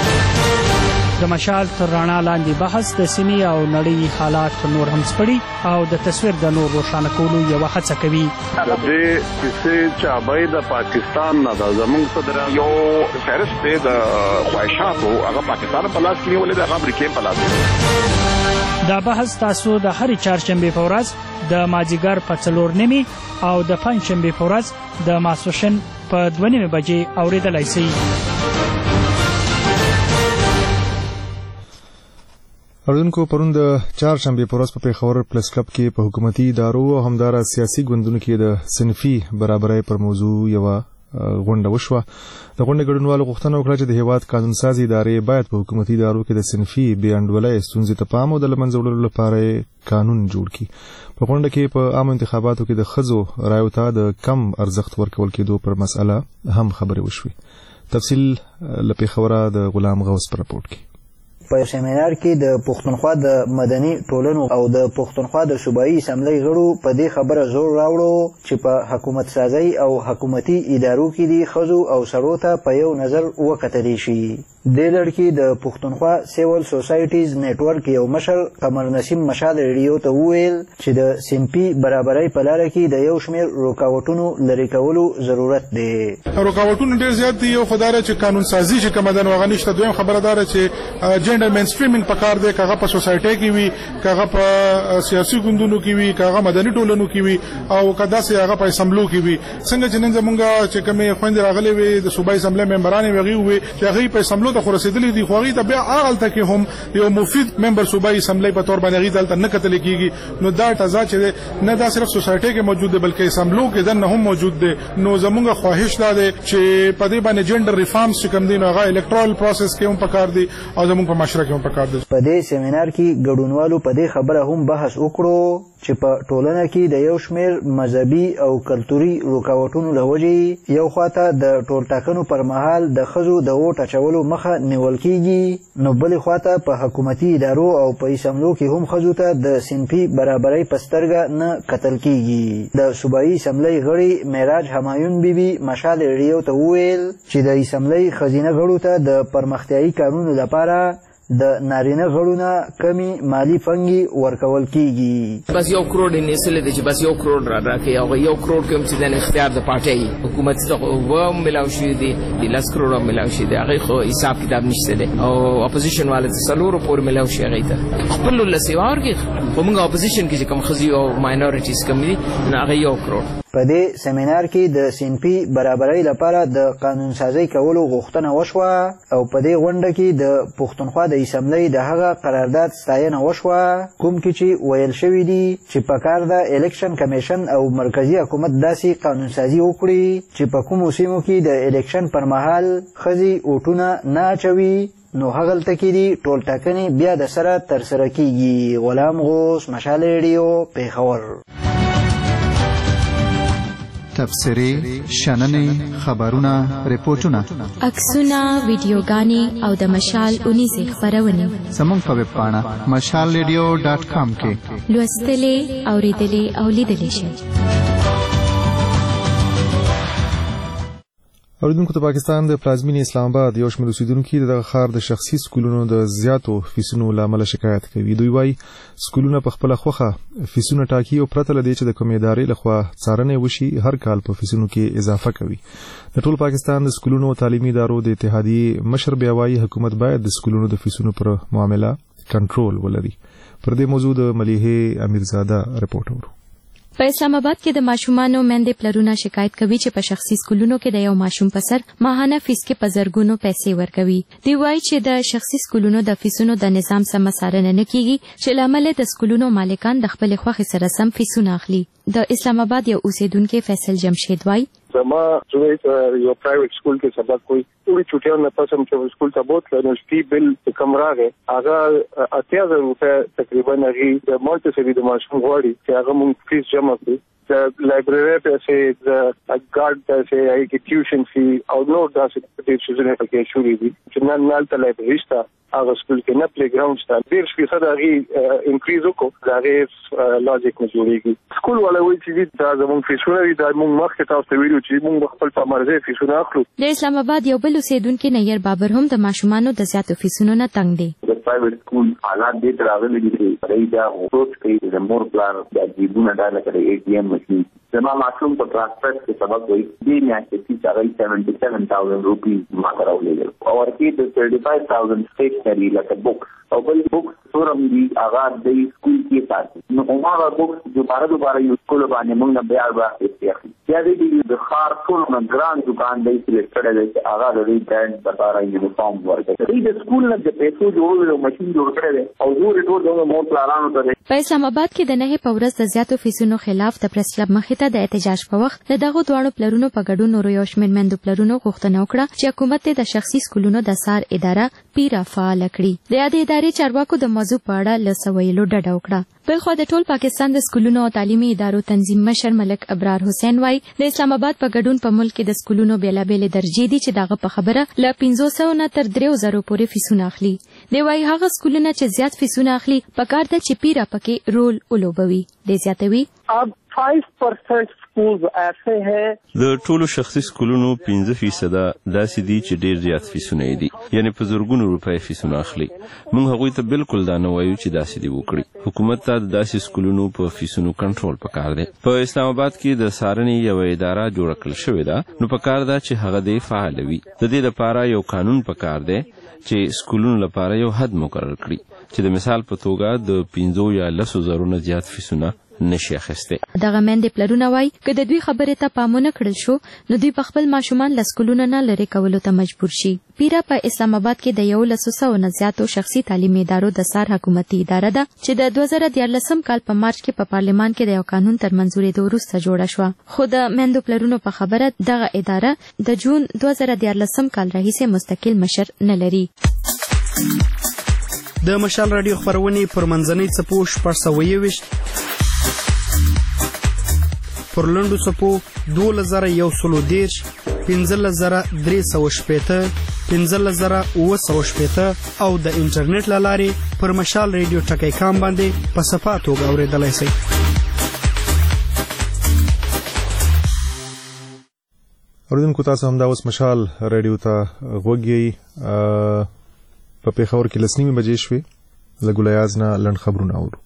د مشال تر رڼا لاندې بحث د سیمې او نړۍ حالات نور هم سپړي او د تصویر د نور روښانه کولو یوه هڅه کوي. د دې کیسې چابۍ د پاکستان نه ده. زموږ صدر یو فهرست دی د خواهشاتو هغه پاکستان په لاس کې نیولې ده هغه امریکې په لاس کې. دا بحث تاسو د هرې چهارشنبې په ورځ د مازدیګر په څلور نیمې او د پنجشنبې په ورځ د ماسپښین په دوه نیمې بجې اورېدلی شئ. اردوونکو پرون د چهارشنبې په ورځ په پیښور پلس کلب کې په حکومتي ادارو او همدارا سیاسي ګوندونو کې د صنفي برابرۍ پر موضوع یوه غونډه وشوه. د غونډې ګډونوالو غوښتنه وکړه چې د هیواد قانونسازي ادارې باید په حکومتي ادارو کې د صنفي بې انډولۍ ستونزې ته پام او د له منځه وړلو لپاره قانون جوړ کړي. په غونډه کې په عامو انتخاباتو کې د ښځو رایو ته د کم ارزښت ورکول کېدو پر مسأله هم خبرې وشوې. تفصیل له پیښوره د غلام غوث په راپورټ کې. په سیمینار کې د پښتونخوا د مدني ټولنو او د پښتونخوا د صوبایي اسمبلی غړو په دې خبره زور راوړو چې په حکومت سازۍ او حکومتي ادارو کې د ښځو او سړو ته په یو نظر وکتلی شي. دې لړ کې د پښتونخوا سیول سوسایټیز نیټورک یو مشر قمر نسیم مشال ریډیو ته وویل چې د صنفي برابرۍ په لاره کې د یو شمېر رکاوټونو لرې کولو ضرورت دی. رکاوټونه ډېر زیات دي. یو خو دا چې قانون سازي چې کومه ده نو هغه نشته. دویم خبره دا ده چې جنډر مین سټریمینګ پکار دی. که هغه په سوسایټۍ کې وي که هغه په سیاسي ګوندونو کې وي که هغه مدني ټولنو کې وي او که داسې هغه په اسمبلو کې وي. څنګه چې نن زمونږ چې کومې خویندې راغلې وې د صوبایي اسمبلۍ ممبرانې وې هغې ووې چې هغوی په اسمبلو ته خو رسېدلي دي خو هغوی ته بیا هغلته کې هم یو مفید ممبر صوبایي اسمبلۍ په طور باندې هغوی ته هلته نه کتلی کېږي. نو دا تضاد چې دی نه دا صرف سوسایټۍ کې موجود دی بلکې اسمبلو کې دننه هم موجود دی. نو زمونږ خواهش دا دی چې په دې باندې جنډر ریفارمز چې کوم دي نو هغه الکټرال پروسس کې هم پکار دي او زمونږ په معاشره کې هم پکار دي. په دې سیمینار کې ګډونوالو په دې خبره هم بحث وکړو چې په ټولنه کې د یو شمېر مذهبي او کلتوري رکاوټونو له وجې یو خواته د ټولټاکنو پر مهال د ښځو د ووټ اچولو مخه نیول کیږي، نو بلې خواته په حکومتي ادارو او په اسمبلو کې هم ښځو ته د صنفي برابرۍ په سترګه نه کتل کیږي. د صوبایي اسمبلۍ غړي معراج همایون بیبي مشال ریډیو ته وویل چې د اسمبلۍ ښځینه غړو ته د پرمختیایي کارونو لپاره د نارینه غړو نه کمی مالی فنګي ورکول کیږي. بس یو کروڑ یې نیسلی دی چې بس یو کروڑ را راکړي، هغه یو کروڑ کې هم چې د اختیار د پارټۍ حکومت ته اوبه هم میلاو شوي دي، د لس کروڑ هم میلاو شوي دي، هغې خو حساب کتاب نشته دی او اپوزیشن والا ته څلورو پورې میلاو شي هغې ته خپل ولس یې ورکړي. خو موږ اپوزیشن کې چې کوم ښځې او ماینورټیز کوم دي نو هغې یو کروڑ. په دې سیمینار کې د صنفي برابرۍ لپاره د قانون سازۍ کولو غوښتنه وشوه او په دې غونډه کې د پښتونخوا د اسمبلۍ د هغه قرارداد ستاینه وشوه کوم کې چې ویل شوي دي چې پکار د الیکشن کمیشن او مرکزی حکومت داسې قانون سازي وکړي چې په کومو سیمو کې د الیکشن پر مهال ښځې ووټونه نه اچوي نو هغلته کې دي ټولټاکنې بیا د سره ترسره کیږي. غلام غوث، مشال ریډیو، پیښور. تبصرې، شننې، خبرونه، ریپورټونه، عکسونه، ویډیوګانې او د مشال اونیزې خپرونې زموږ په ویب پاڼه مشال ریډیو ډاټ کام کې لوستلې، اورېدلې او لیدلې شئ. اوریدونکو ته پاکستان د پلازمینې اسلام آباد یو شمېر اوسیدونکي دغه ښار د شخصي سکولونو د زیاتو فیسونو له امله شکایت کوي. دوی وایي سکولونه په خپله خوښه فیسونه ټاکي او پرته له دې چې د کومې ادارې لخوا څارنه وشي هر کال په فیسونو کې اضافه کوي. د ټول پاکستان د سکولونو او تعلیمي ادارو د اتحادیې مشر بیا وایي حکومت باید د سکولونو د فیسونو پر معامله کنټرول ولري. پر دې موضوع د ملیحې امیرزاده رپورټ اورو. په اسلام آباد کې د ماشومانو مندې پلرونه شکایت کوي چې په شخصي سکولونو کې د یو ماشوم په سر ماهانه فیس کې په زرګونو پیسې ورکوي. دوی وایي چې د شخصي سکولونو د فیسونو د نظام سم څارنه نه کیږي چې له امله د سکولونو مالکان د خپلې خوښې سره سم فیسونه اخلي. د اسلام آباد یو اوسیدونکي فیصل جمشید وایي زما زوی یو پرایویټ سکول کې سبق کوي، ټولې چوټیانو نه پس هم چې سکول ته بوتله نو فی بل کم راغی هغه اتیا زره روپۍ تقریبا هغې د مونټسري د ماشوم غواړي چې هغه مونږ فیس جمع کړو. د لایبرري پیسې، د ګارډ پیسې، هغې کې ټیوشن فی او نور داسې ډېر څیزونه پکې شوي دي چې نن هلته لایبرري شته، هغه سکول کې نه پلی ګراونډ شته. ډېر فیصد هغې انکریز وکړو، د هغې لاجیک نه جوړېږي. سکول والا وایي چې دا زموږ فیسونه دي، دا مونږ مخکې تاسو ته ویلي چې مونږ خپل په مرضۍ فیسونه اخلو. د اسلام آباد یو بل اوسیدونکي نیر بابر هم د ماشومانو د زیاتو فیسونو نه تنګ دی. د پرایویټ سکول حالات دې ته راغلي دي چې پرې دا سوچ کوي چې د مور پلار د جیبونه ډاله کړي اے ټي ایم مشین. زما ماشوم په ټرانسفر کې سبق وایي دې میاشتې چې هغه سیونټي سیون تھاؤزنډ روپیز ما ته راولېږل او ورکې د تھرټي فایو تھاؤزنډ سټیشنري لکه بک او بل بکس څورم دي هغه د سکول کې ساتي. نو هماغه بکس دوباره دوباره یو سکول باندې موږ نه بیا واخیستې اخلي. بیا دې د ښار ټول نه ګران دکان دی سلیکټ کړی دی چې هغه د دې برانډ لپاره یونیفارم ورکوي. دوی د سکول نه د پیسو جوړولو ماشین جوړ کړی دی او زور ټول د مور پلارانو ته. په اسلام آباد کې د نهې په ورځ د زیاتو فیسونو خلاف د پریس کلب مخې ته د احتجاج په وخت د دغو دواړو پلرونو په ګډون نورو یو شمېر میندو پلرونو غوښتنه وکړه چې حکومت د شخصي سکولونو د څار اداره پیره فعاله کړي. د یادې ادارې چارواکو د موضوع په اړه له څه ویلو ډډه وکړه. بلخوا د ټول پاکستان د سکولونو او تعلیمي ادارو تنظیم مشر ملک ابرار حسین وایي د اسلام آباد په ګډون په ملک کې د سکولونو بېلابېلې درجې دي چې دغه په خبره له پنځو سوو نه تر دریو زرو پورې فیسونه اخلي. دی وایي هغه سکولونه چې زیات فیسونه اخلي پکار ده چې پیره پکې رول ولوبوي. دی زیاتوي five percent schools ایسے ہیں د ټولو شخصي سکولونو پنځه فیصده داسې دي چې ډېر زیات فیسونه دي، یعنی په زرګونو روپۍ فیسونه اخلي. موږ هغوی ته بالکل دا نه وایو چې داسې دي وکړي. حکومت ته د داسې سکولونو په فیسونو کنټرول پکار دی. په اسلام آباد کې د څارنې یوه اداره جوړه کړل شوې ده، نو پکار ده چې هغه دې فعاله وي. د دې لپاره یو قانون پکار دی چې سکولونو لپاره یو حد مقرر کړي چې د مثال په توګه د پنځو یا لسو زرو نه زیات فیسونه نشي اخیستی. دغه میندې پلرونه وایي که د دوی خبرې ته پام ونه کړل شو نو دوی په خپل ماشومان له سکولونو نه لرې کولو ته مجبور شي. پیره په اسلام آباد کې د یولسو سوو نه زیاتو شخصي تعلیمي ادارو د څار حکومتي اداره ده چې د دوه زره دیارلسم کال په مارچ کې په پارلمان کې د یو قانون تر منظورېدو وروسته جوړه شوه. خو د میندو پلرونو په خبره دغه اداره د جون دوه زره دیارلسم کال راهیسې مستقل مشر نه لري. د مشال راډیو خپرونې پر منځنۍ څپو شپږ سوه یوویشت پر لنډو څپو دولس زره یو سلو دېرش، پنځلس زره درې سوه شپېته، پنځلس زره اووه سوه شپېته او د انټرنیټ له لارې پر مشال ریډیو ټکی کام باندې په صفا توګه اورېدلی شئ. اوریدونکو تاسو هم دا اوس مشال ریډیو ته غوږ یئ. په پېښور کې لس نیمې بجې شوې. له ګولیاز نه لنډ خبرونه اورو.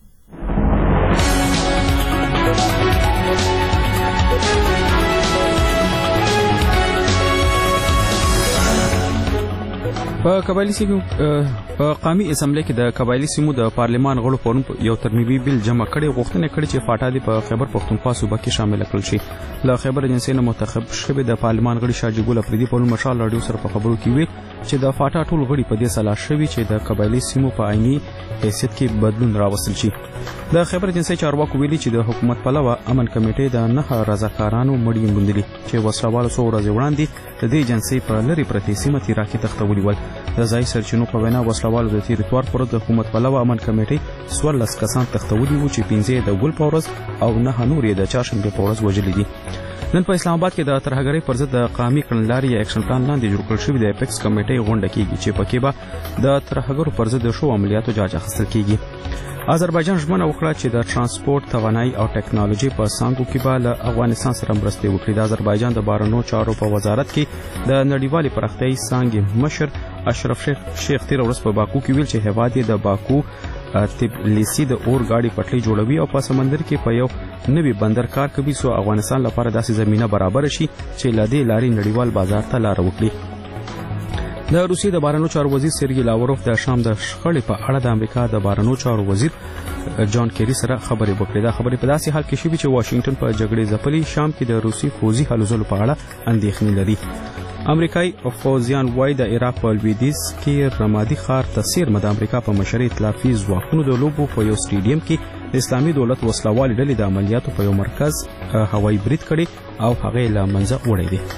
په قبایلی سیمو په قومي اسمبلی کې د قبایلی سیمو د پارلمان غړو پرون یو ترمیمي بیل جمع کړي غوښتنه کړې چې فاټا دی په خیبر پښتونخوا صوبه کې شامل کړل شي. له خیبر ایجنسی نه منتخب شوی د پارلمان غړي شاه جګول افریدي پرون مشال رادیو سره په خبرو کې وی چې د فاټا ټول غړي په دې سلا شوی چې د قبایلی سیمو په عیني حیثیت کې بدلون راوستل شي. د خیبر ایجنسی چارواکو ویلي چې د حکومت پلوه امن کمیټې د نه رضاکارانو مړی موندلي چې وسلوالو څو ورځې وړاندې د دې ایجنسی په لری پرتې سیمه تیراکي تختولي ول. د ځای سرچینو په وینا وسلوالو د تیریتوار پر د حکومت پلوه امن کمیټې څوارلس کسان تختولي وو چې پنځه د ګل په ورځ او نه نور یې د چهارشنبې په ورځ وژلي دي. نن په اسلام آباد کې د ترهګرۍ پر ضد د قومي کړنلارې یا اکشن پلان لاندې جوړ کړل شوی د اپیکس کمیټې غونډه کیږي چې پکې به د ترهګرو پر ضد شو عملیاتو جاج اخیستل کیږي. آذربایجان ژمنه وکړه چې د ترانسپورت توانایي او ټیکنالوژي په څانګو کې به له افغانستان سره مرستې وکړي. د آذربایجان د بهرنیو چارو په وزارت کې د نړیوالې پراختیایي څانګې مشر اشرف شیخ شیخ تیر ورځ په باکو کې ویل چې هیواد یې د باکو تبلیسی د اور گاډي پټلۍ جوړوي او په سمندر کې په یو نوي بندر کار کوي سو افغانستان لپاره داسې زمينه برابر شي چې لدې لاري نړیوال بازار ته لار وکړي. د روسیې د بهرنیو چارو وزیر سرګي لاوروف د شام د شخړې په اړه د امریکا د بهرنیو چارو وزیر جان کیری سره خبرې وکړې. دا خبرې په داسې حال کې شوې چې واشنگټن په جګړې ځپلي شام کې د روسي فوزي هلو ځلو په اړه اندېښنې لري. امریکایي فوزیان وای د عراق په لویدیځ کې رمادي ښار ته څیرمه د امریکا په مشرۍ ائتلافي ځواکونو د لوبو په یو سټیډیم کې د اسلامي دولت وسلوالې ډلې د عملیاتو په یو مرکز هوایي برید کړی او هغه له منځه وړی دی.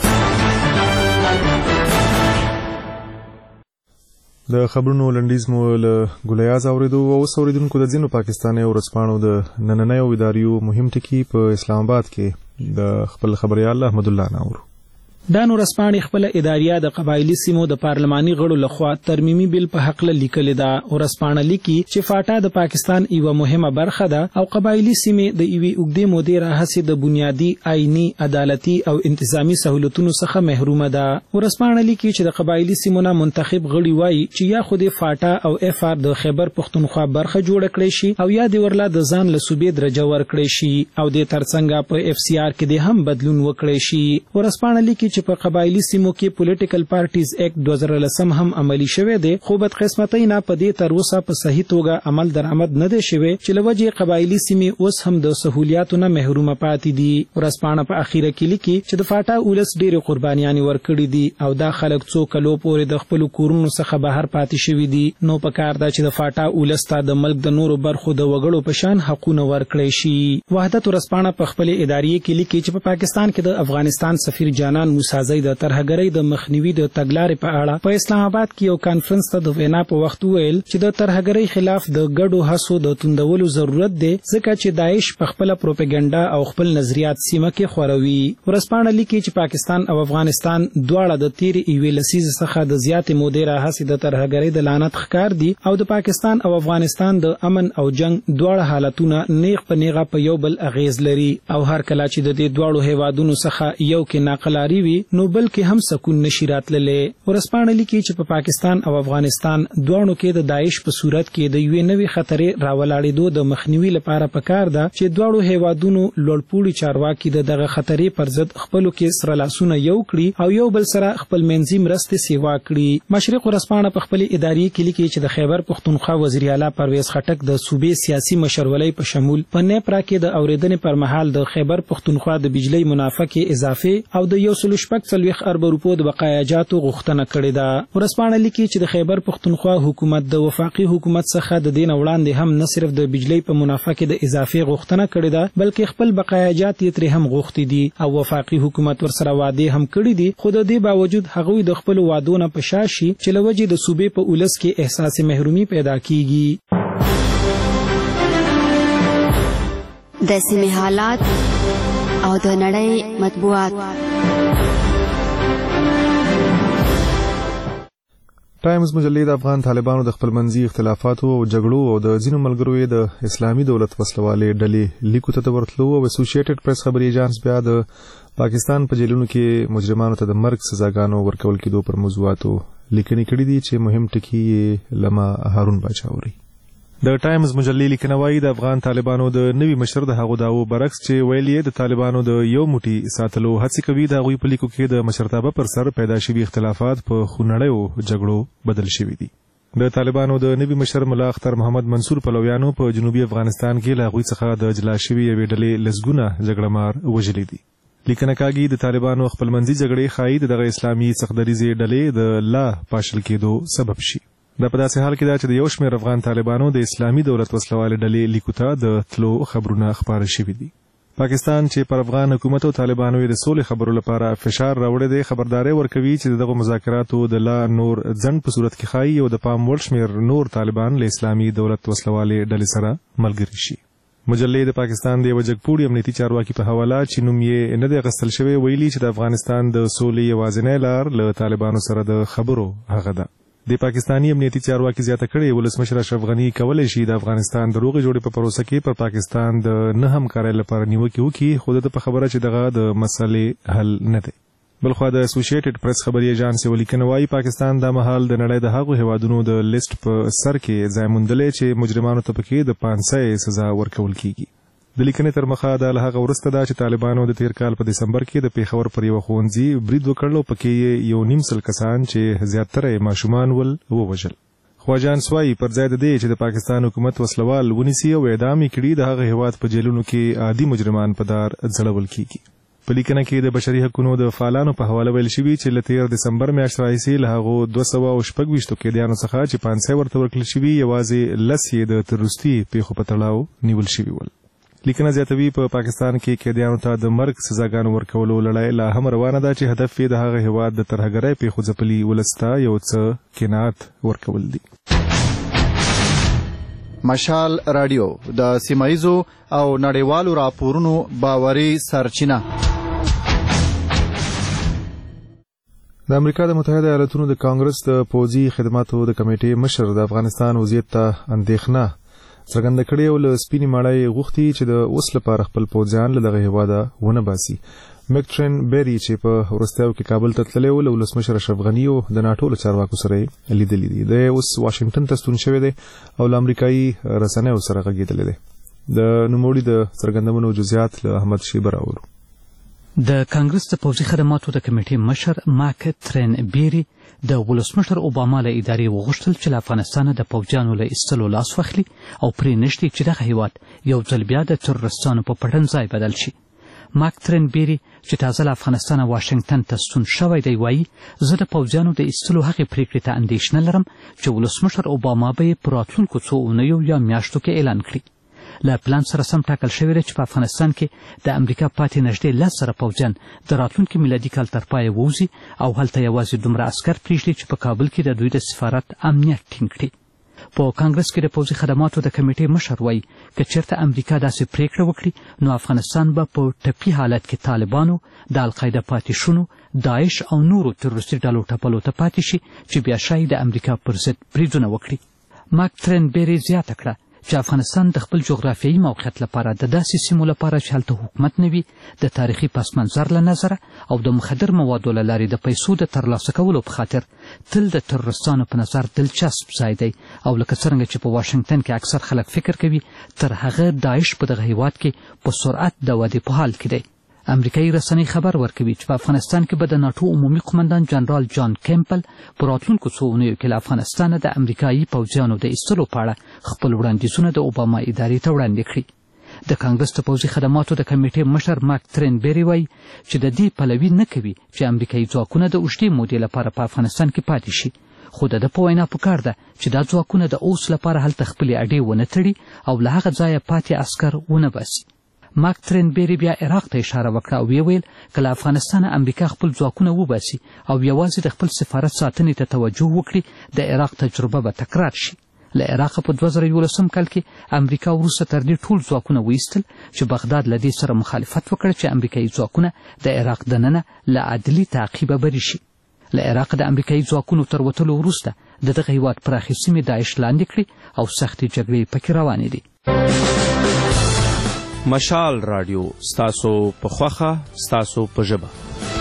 د خبرونو لنډیز مو له ګولیاز اوریدو او اوریدونکو د ځینو پاکستاني ورځپاڼو د نننیو اداریو مهم ټکي په اسلام آباد کې د خپل خبريال احمد الله ناور. دا نور اسپانې خپل اداریه د قبایلی سیمو د پارلماني غړو لخوا ترمیمي بیل په حق لیکل دا او رسپانه لیکي چې فاټا د پاکستان یو مهمه برخه ده او قبایلی سیمې د ایوي اوګدې مودې راهسي د بنیادی آئینی عدالتي او انتظامی سہولتونو څخه محرومه ده. ورسپانه لیکي چې د قبایلی سیمو نه منتخب غړي وایي چې یا خو د فاټا او اف ار د خیبر پښتونخوا برخه جوړ کړي شي او یا د ورلا د ځان له صوبې درجه ورکړي شي او د ترڅنګ په اف سی ار کې د هم بدلون وکړي شي. ورسپانه لیکي چې په قبایلی سیمو کې پولیټیکل پارټیز اکټ دوه زره لسم هم عملی شوه دی خو بد قسمتۍ نه په دې تر اوسه په صحیح توګه عمل درآمد نه دی شوی چې لوجه قبایلی سیمې اوس هم د سہولیاتو نه محرومه پاتې دي. ورسپانه په اخیره کې لیکي چې د فاټا اولس ډېر قربانیان ورکړي دي او دا خلک څو کلو پورې د خپل کورونو څخه بهر پاتې شوي دي. نو په کار دا چې د فاټا اولس ته د ملک د نورو برخو د وګړو په شان حقونه ورکړي شي. وحدت ورسپانه په خپل ادارې کې لیکي چې په پاکستان کې د افغانستان سفیر جانان موسی د ترهګرۍ د مخنیوي د تګلارې په اړه په اسلام آباد کې یو کانفرنس ته د وینا په وخت ویل چې د ترهګرۍ خلاف د ګډو هڅو د توندولو ضرورت دی ځکه چې داعش په خپل پروپاګاندا او خپل نظریات سیمه کې خوروي. ورسپانه لیکي چې پاکستان او افغانستان دواړه د تیر ایوي لسیز څخه د زیاتې مودې راهسي د ترهګرۍ د لعنت ښکار دي او د پاکستان او افغانستان د امن او جنگ دواړه حالتونه نیغ په نیغه په یو بل اغیز لري او هر کله چې د دې دواړو هیوادونو څخه یو کې ناقلاري وي نو بل کې هم سکون نشي راتللې. ورسپانه لیکي چې په پاکستان او افغانستان دوانو کې د داعش په صورت کې د یوې نوې خطرې راولاړېدو د مخنیوي لپاره پکار ده چې دواړو هیوادونو لوړپوړي چارواکي د دغه خطرې پر ضد خپلو کې سره لاسونه یو کړي او یو بل سره خپل منځي مرستې سیوا کړي. مشرق ورسپانه په خپل ادارې کې لیکي چې د خیبر پښتونخوا وزیر اعلی پرویز خټک د صوبې سیاسي مشرولۍ په شمول په نیپرا کې د اوریدنې پر مهال د خیبر پښتونخوا د بجلی منافع کې اضافه او د یو سل شپږ څلوېښت ارب روپو د بقایاجاتو غوښتنه کړې ده. ورسپانه لیکي چې د خیبر پښتونخوا حکومت د وفاقي حکومت څخه د دین وړاندې هم نه صرف د بجلی په منافع کې د اضافه غوښتنه کړې ده بلکې خپل بقایاجات یې ترې هم غوښتي دي او وفاقي حکومت ورسره وعده هم کړې دي خو د دې باوجود هغوی د خپل وعدو نه په شا شي چې له وجې د صوبې په اولس کې احساس محرومي پیدا کیږي. د سیمې حالات او د نړۍ مطبوعات. ټایمز مجلې د افغان طالبانو د خپلمنځي اختلافاتو او جګړو او د ځینو ملګرو د اسلامي دولت وسلوالې ډلې لیکو ته ورتلو او اسوسییټډ پریس خبري ایجنس بیا د پاکستان په جیلونو کې مجرمانو ته د مرګ سزاګانو ورکول کېدو پر موضوعاتو لیکنې کړې دي چې مهم ټکي لما هارون باچاوري. د ټایمز مجلې لیکنه وايي د افغان طالبانو د نوي مشر د هغو داو برعکس چې ویل یې د طالبانو د یو موټي ساتلو هڅې کوي د هغوی په لیکو کې د مشرتابه پر سر پیدا شوي اختلافات په خونړیو جګړو بدل شوي دي. د طالبانو د نوي مشر ملا اختر محمد منصور پلویانو په جنوبي افغانستان کې له هغوی څخه د جلا شوي یوې ډلې لسګونه جګړهمار وژلي دي. لیکنه کاږي د طالبانو خپلمنځي جګړې ښایي دغه اسلامي څخدریزې ډلې د لا پاشل کېدو سبب شي. دا په داسې حال کې ده چې د یو شمېر افغان طالبانو د اسلامي دولت وسلوالې ډلې لیکو ته د تلو خبرونه خپاره شوي دي. پاکستان چې پر افغان حکومت او طالبانو د سولې خبرو لپاره فشار راوړی دی خبرداري ورکوي چې دغه مذاکراتو د لا نور ځنډ په صورت کې ښایي او د پام وړ شمېر نور طالبان له اسلامي دولت وسلوالې ډلې سره ملګري شي. مجلې د پاکستان د وجګپوړي امنیتي چارواکي په حواله چې نوم یې نه دی اخیستل شوی ویلي چې د افغانستان د سولې یوازینی لار له طالبانو سره د خبرو هغه ده. د پاکستانی امنیتي چارواکي زیاته کړې ولسمشر اشرف غني کولی شي د افغانستان د روغې جوړې په پروسه کې پر پاکستان د نه همکارۍ لپاره نیوکې وکړي خو د په خبره چې دغه د مسلې حل نه دی. بلخوا د اسوسییټډ پریس خبري ایجنس یو لیکنه وايي پاکستان د مهال د نړۍ د هغو هیوادونو د لیست په سر کې ځای موندلی چې مجرمانو ته پکې د پانسۍ سزا ورکول کیږي. د لیکنې تر مخه د هغه وروسته ده چې طالبانو د تیر کال په دسمبر کې د پیښور پر یو ښوونځي برید وکړ او پکې یو نیم سل کسان چې زیاتره ماشومان ول ووژل. خو اجانس وايي پر ځای د دې چې د پاکستان حکومت وسلوال ونیسي او اعدام یې کړي د هغه هیواد په جیلونو کې عادي مجرمان په دار ځړول کیږي. په لیکنه کې د بشري حقوقو د فعالانو په حواله ویل شوي چې له تیر دسمبر میاشتې راهیسې له هغو دوه سوه او شپږ ویشتو قیدیانو څخه چې پانسۍ ورته ورکړل شوي یوازې لس یې د تروریستي پیښو په تړاو نیول شوي ول. لیکنه زیاتوي په پاکستان کې قیدیانو ته د مرګ سزاګانو ورکولو لړۍ لا هم روانه ده چې هدف یې د هغه هیواد د ترهګرۍ پیښو ځپلي ولس ته یو څه قناعت ورکول دي. مشال رادیو د سیمایزو او نړیوالو راپورونو باوري سرچینه. د امریکا د متحده ایالاتونو د کانګرس د پوځي خدماتو د کمیټې مشر د افغانستان وضعیت ته اندېښنه څرګنده کړې او له سپینې ماړۍ غوښتي چې د اوس لپاره خپل پوځیان له دغه هیواده ونه باسي. میکټرین بیری چې په وروستیو کې کابل ته تللی و له ولسمشر اشرف غني او د ناټو له چارواکو سره یې لیدلي دي. دی اوس واشنګټن ته ستون شوی دی او له امریکایي رسنیو سره غږېدلی دی. د نوموړي د څرګندونو جزئیات له احمد شیبه راوړو. د کانګرس د پوځي خدماتو د کمیټې مشر ماکټرین بیری د ولسمشر اوباما له ادارې وغوښتل چې له افغانستانه د پوځیانو له ایستلو لاس واخلي او پرې نږدې چې دغه هیواد یو ځل بیا د ترورستانو په پټن ځای بدل شي. ماکټرین بیری چې تازه له افغانستانه واشنګټن ته ستون شوی دی وایي زه د پوځیانو د ایستلو هغې پریکړې ته اندېښنه لرم چې ولسمشر اوباما به یې په راتلونکو څو اونیو یا میاشتو کې اعلان کړي. له پلان سره سم ټاکل شوی دی چې په افغانستان کې د امریکا پاتې نږدې لس زره پوځیان د راتلونکي میلادي کال تر پایه ووځي او هلته یوازې دومره عسکر پرېږدي چې په کابل کې د دوی د سفارت امنیت ټینګ کړي. په کانګرس کې د پوځي خدماتو د کمیټې مشر وایي که چېرته امریکا داسې پریکړه وکړي نو افغانستان به په ټپي حالت کې طالبانو د القاعده پاتې شونو داعش او نورو تروریستي ډلو ټپلو ته پاتې شي چې بیا شاید د امریکا پر ضد بریدونه وکړي. ماکټرین بیری زیاته کړه چې افغانستان د خپل جغرافیایي موقعیت لپاره د داسې سیمو لپاره چې هلته حکومت نه وي د تاریخي پس منظر له نظره او د مخدر موادو له لارې د پیسو د ترلاسه کولو په خاطر تل د ترورستانو په نظر دلچسپ ځای دی او لکه څرنګه چې په واشنګټن کې اکثر خلک فکر کوي تر هغه داعش په دغه هیواد کې په سرعت د ودې په حال کې دی. امریکایي رسنۍ خبر ورکوي چې په افغانستان کې به د ناټو عمومي قمندان جنرال جان کیمپل په راتلونکو څو اونیو کې له افغانستانه د امریکایي پوځیانو د ایستلو په اړه خپل وړاندیزونه د اوباما ادارې ته وړاندې کړي. د کانګرس د پوځي خدماتو د کمیټې مشر ماکټرین بیری وایي چې د دې پلوي نه کوي چې امریکایي ځواکونه د اوږدې مودې لپاره په افغانستان کې پاتې شي خو د ده په وینا پکار ده چې دا ځواکونه د اوس لپاره هلته خپلې اډې ونه تړي او له هغه ځایه پاتې عسکر ونه باسي. ماکټرین بیری بیا عراق ته اشاره وکړه او ویل که له افغانستانه امریکا خپل ځواکونه وباسي او یوازې د خپل سفارت ساتنې ته توجه وکړي د عراق تجربه به تکرار شي. له عراق په دوه زره یولسم کال کې امریکا وروسته تر دې ټول ځواکونه وایستل چې بغداد له دې سره مخالفت وکړ چې امریکایي ځواکونه د عراق دننه له عدلي تعقیبه بری شي. له عراق د امریکایي ځواکونو تر وتلو وروسته د دغه هیواد پراخې سیمې داعش لاندې کړي او سختې جګړې پکې روانې دي. مشال رادیو ستاسو په خوښه ستاسو په ژبه.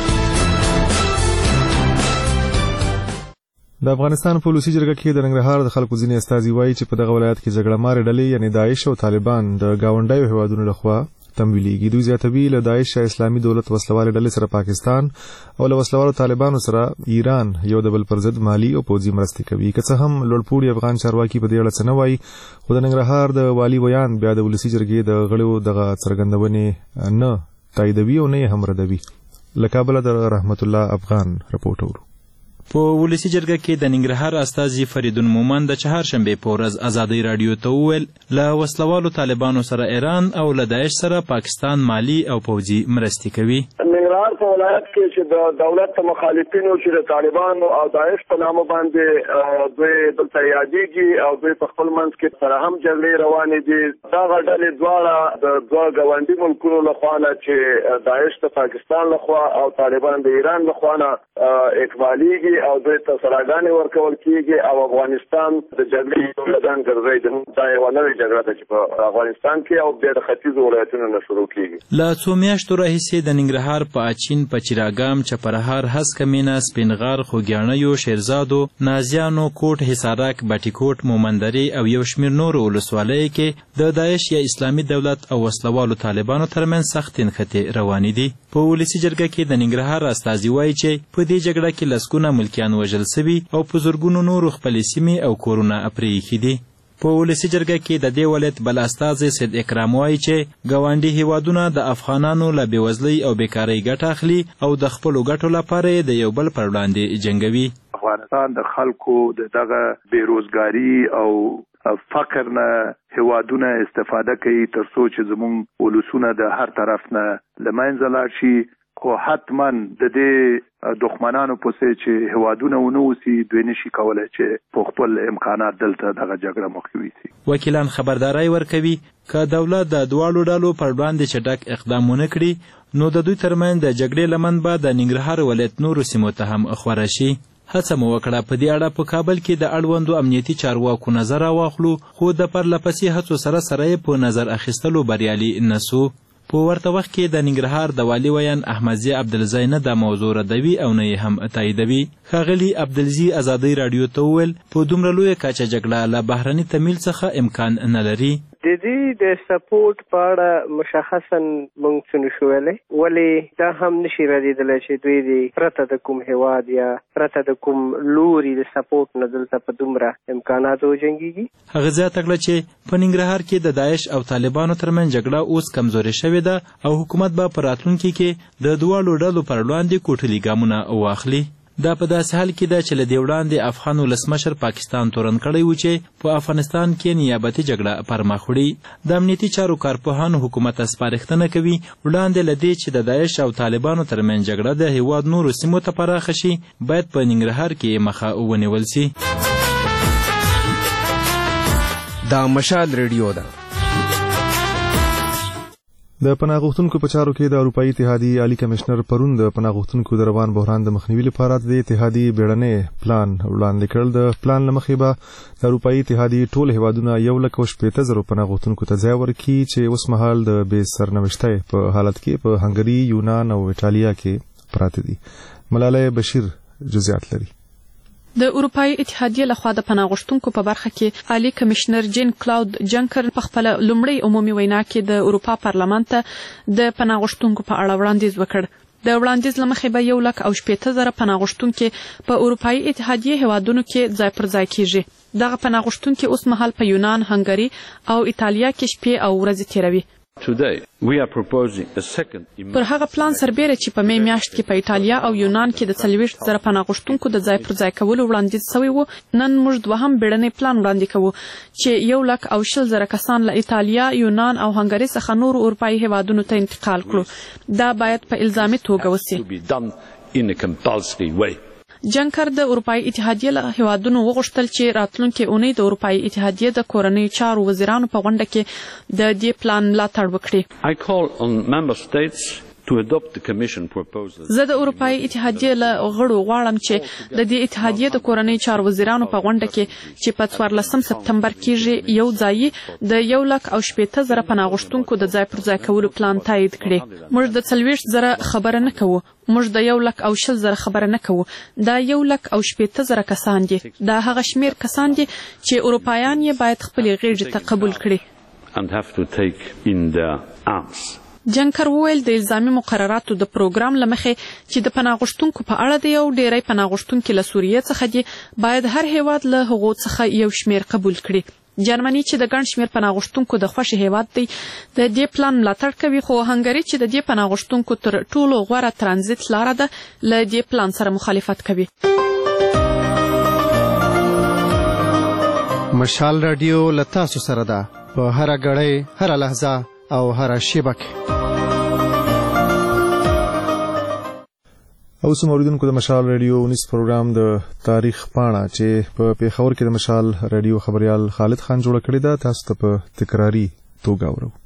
د افغانستان په ولسي جرګه کې د ننګرهار د خلکو ځینې استازي وایي چې په دغه ولایت کې جګړه مارې ډلې یعنی داعش او طالبان د ګاونډیو هیوادونو لخوا تمویلېږي. دوی زیاتوي له داعش یا اسلامي دولت وسلوالې ډلې سره پاکستان او له وسلوالو طالبانو سره ایران یو د بل پر ضد مالی او پوځي مرستې کوي. که څه هم لوړپوړي افغان چارواکي په دې اړه څه نه وایي، خو د ننګرهار د والي ویان بیا د ولسي جرګې د غړو دغه څرګندونې نه تاییدوي او نه یې هم ردوي. له کابله د رحمت الله افغان رپورټ اورو. په ولسي جرګه کې د ننګرهار استازي فریدون مومن د چهارشنبې په ورځ ازادۍ راډیو ته وویل له وسلوالو طالبانو سره ایران او له داعش سره پاکستان مالی او پوځي مرستې کوي. ننګرهار په ولایت کې چې د دولت مخالفینو چې د طالبانو او داعش په نامه باندې دوی دلته یادېږي او دوی په خپل منځ کې سره هم جګړې روانې دي. دغه ډلې دواړه د دوه ګاونډي ملکونو لخوا نه چې داعش د پاکستان لخوا او طالبان د ایران لخوا نه اقبالېږي او دوی ته سراګانې ورکول کېږي او افغانستان د جګړې یو میدان ګرځي. دا یوه نوې جګړه ده چې په افغانستان کې او بیا د ختیځو ولایتونو نه شروع کېږي. له څو میاشتو راهیسې د ننګرهار په اچین، په چراګام، چپرهار، هسکه مینه، سپینغار، خوږیاڼیو، شیرزادو، نازیانو، کوټ، حصارک، بټي کوټ، مومندرې او یو شمېر نورو ولسوالیو کې د داعش یا اسلامي دولت او وسلوالو طالبانو ترمنځ سختې نښتې روانې دي. په ولسي جرګه کې د ننګرهار استازي وایي چې په دې جګړه کې لسګونه ملکیان وژل سوي او په زرګونو نورو خپلې سیمې او کورونه پرې ایښي دي. په ولسي جرګه کې د دې ولایت بل استازی سید اکرام وایي چې ګاونډي هیوادونه د افغانانو له بېوزلۍ او بیکارۍ ګټه اخلي او د خپلو ګټو لپاره یې د یو بل پر وړاندې جنګوي. افغانستان د خلکو د دغه بیروزګاري او فقر نه هیوادونه استفاده کوي تر څو چې زموږ ولسونه د هر طرف نه له منځه لاړ شي. خو حتما د دې دښمنانو په څیر چې هیوادونه ونه اوسي دوی نشي کولی چې په خپل امکانات دلته دغه جګړه مخنیوي شي. وکیلان خبرداری ورکوي که دولت د دواړو ډلو پر وړاندې چټک اقدام ونه کړي نو د دوی ترمنځ د جګړې لمن به د ننګرهار ولایت نورو سیمو ته هم خوره شي. هڅه مو وکړه په دې اړه په کابل کې د اړوندو امنیتي چارواکو نظر راواخلو، خو د پرلپسې هڅو سره سره یې په نظر اخیستلو بریالي نه سو. په ورته وخت کې د ننګرهار د والي ویان احمدزي عبدالزی نه دا موضوع ردوي او نه یې هم تاییدوي. ښاغلي عبدالزي ازادۍ راډیو ته وویل په دومره لویه کچه جګړه له بهرني تمویل څخه امکان نه لري. د دې د سپورټ په اړه مشخصا موږ څه نشو ویلی، ولې دا هم نشي ردېدلی چې دوی د پرته د کوم هیواد یا پرته د کوم لوري د سپورټ نه دلته په دومره امکاناتو وجنګېږي. هغه زیاته کړه چې په ننګرهار کې د داعش او طالبانو ترمنځ جګړه اوس کمزورې شوې ده او حکومت به په راتلونکي کې د دواړو ډلو پر وړاندې کوټلي ګامونه واخلي. دا په داسې حال کې ده چې له دې وړاندې افغان ولسمشر پاکستان تورن کړی و چې په افغانستان کې نیابتي جګړه پر مخ وړي. د امنیتي چارو کارپوهانو حکومت ته سپارښتنه کوي وړاندې له دې چې د داعش او طالبانو ترمنځ جګړه د هیواد نورو سیمو ته پراخه شي باید په ننګرهار کې مخه ونیول سي. دا مشال ریډیو ده. د پناه غوښتونکو په چارو کې د اروپایي اتحادیې عالی کمشنر پرون د پناه غوښتونکو د روان بحران د مخنیوي لپاره د اتحادیې بیړنی پلان وړاندې کړل. د پلان له مخې به د اروپایي اتحادیې ټول هیوادونه یو لک او شپېته زرو پناه غوښتونکو ته ځای ورکړي چې اوس مهال د بې سرنوشتۍ په حالت کې په هنګري، یونان او ایټالیا کې پراته دي. ملاله بشیر جزئیات لري. د اروپایي اتحادیې لخوا د پناه غوښتونکو په برخه کې عالی کمشنر جین کلاود جنکر په خپل لومړی عمومي وینا کې د اروپا پارلمان ته د پناه غوښتونکو په اړه وړاندیز وکړ. د وړاندیز له مخې به یو لک او شپېته زره پناه غوښتونکي په اروپایي اتحادیې هیوادونو کې ځای پر ځای کیږي. دغه پناه غوښتونکي اوس مهال په یونان، هنګري او ایټالیا کې شپې او ورځې تیروي. پر هغه پلان سربیره چې په می میاشت کې په ایټالیا او یونان کې د څلوېښت زره پناه غوښتونکو د ځای پر ځای کولو وړاندیز شوی و، نن موږ دوهم بیړنی پلان وړاندې کوو چې یو لک او شل زره کسان له ایټالیا، یونان او هنګري څخه نورو اروپایي هیوادونو ته انتقال کړو. دا باید په الزامي توګه وسي. جنکر د اروپאי اتحادیه له هیوادونو وغوښتل چې راتلونکي اونۍ د اروپאי اتحادیه د کورنۍ چارو وزیرانو په غونډه کې د دې پلان ملاتړ وکړي. I call on member states to adopt the commission proposal. زه د اروپאי اتحادیه له غړو غواړم چې د دې اتحادیه د کورنۍ چارو وزیرانو په غونډه کې چې په څوارلسم سپتمبر کې یو ځای د یو لک او شپېته زره پناه غوښتونکو د ځای پر ځای کولو پلان تایید کړي. موږ د څلوېښت زره خبره نه کوو، موږ د یو لک او شل زره خبره نه کوو. دا یو لک او شپېته زره کسان دي. دا هغه شمیر کسان دي چې اروپایان یې باید خپلې غېږې ته قبول کړي. And have to take in their arms. جنکر وویل د الزامي مقرراتو د پروګرام لمخې چې د پناه غوښتونکو په اړه دی او ډیری پناه غوښتونکي له سوریې څخه دي باید هر هیواد له هغو څخه یو شمیر قبول کړي. جرمني چې د ګڼ شمیر پناه غوښتونکو د خوښې هیواد دی د دې پلان ملاتړ کوي، خو هنګري چې د دې پناه غوښتونکو تر ټولو غوره ترانزیت لاره ده له دې پلان سره مخالفت کوي. مشال رادیو له تاسو سره ده په هر غړی، هر لحظه او هر شیبه کې. اوس موریدونکو د مشال رادیو نس پروګرام د تاریخ پاڼه چې په پیښور کې د مشال رادیو خبريال خالد خان جوړ کړی دا تاسو ته په تکراری توګه ورو.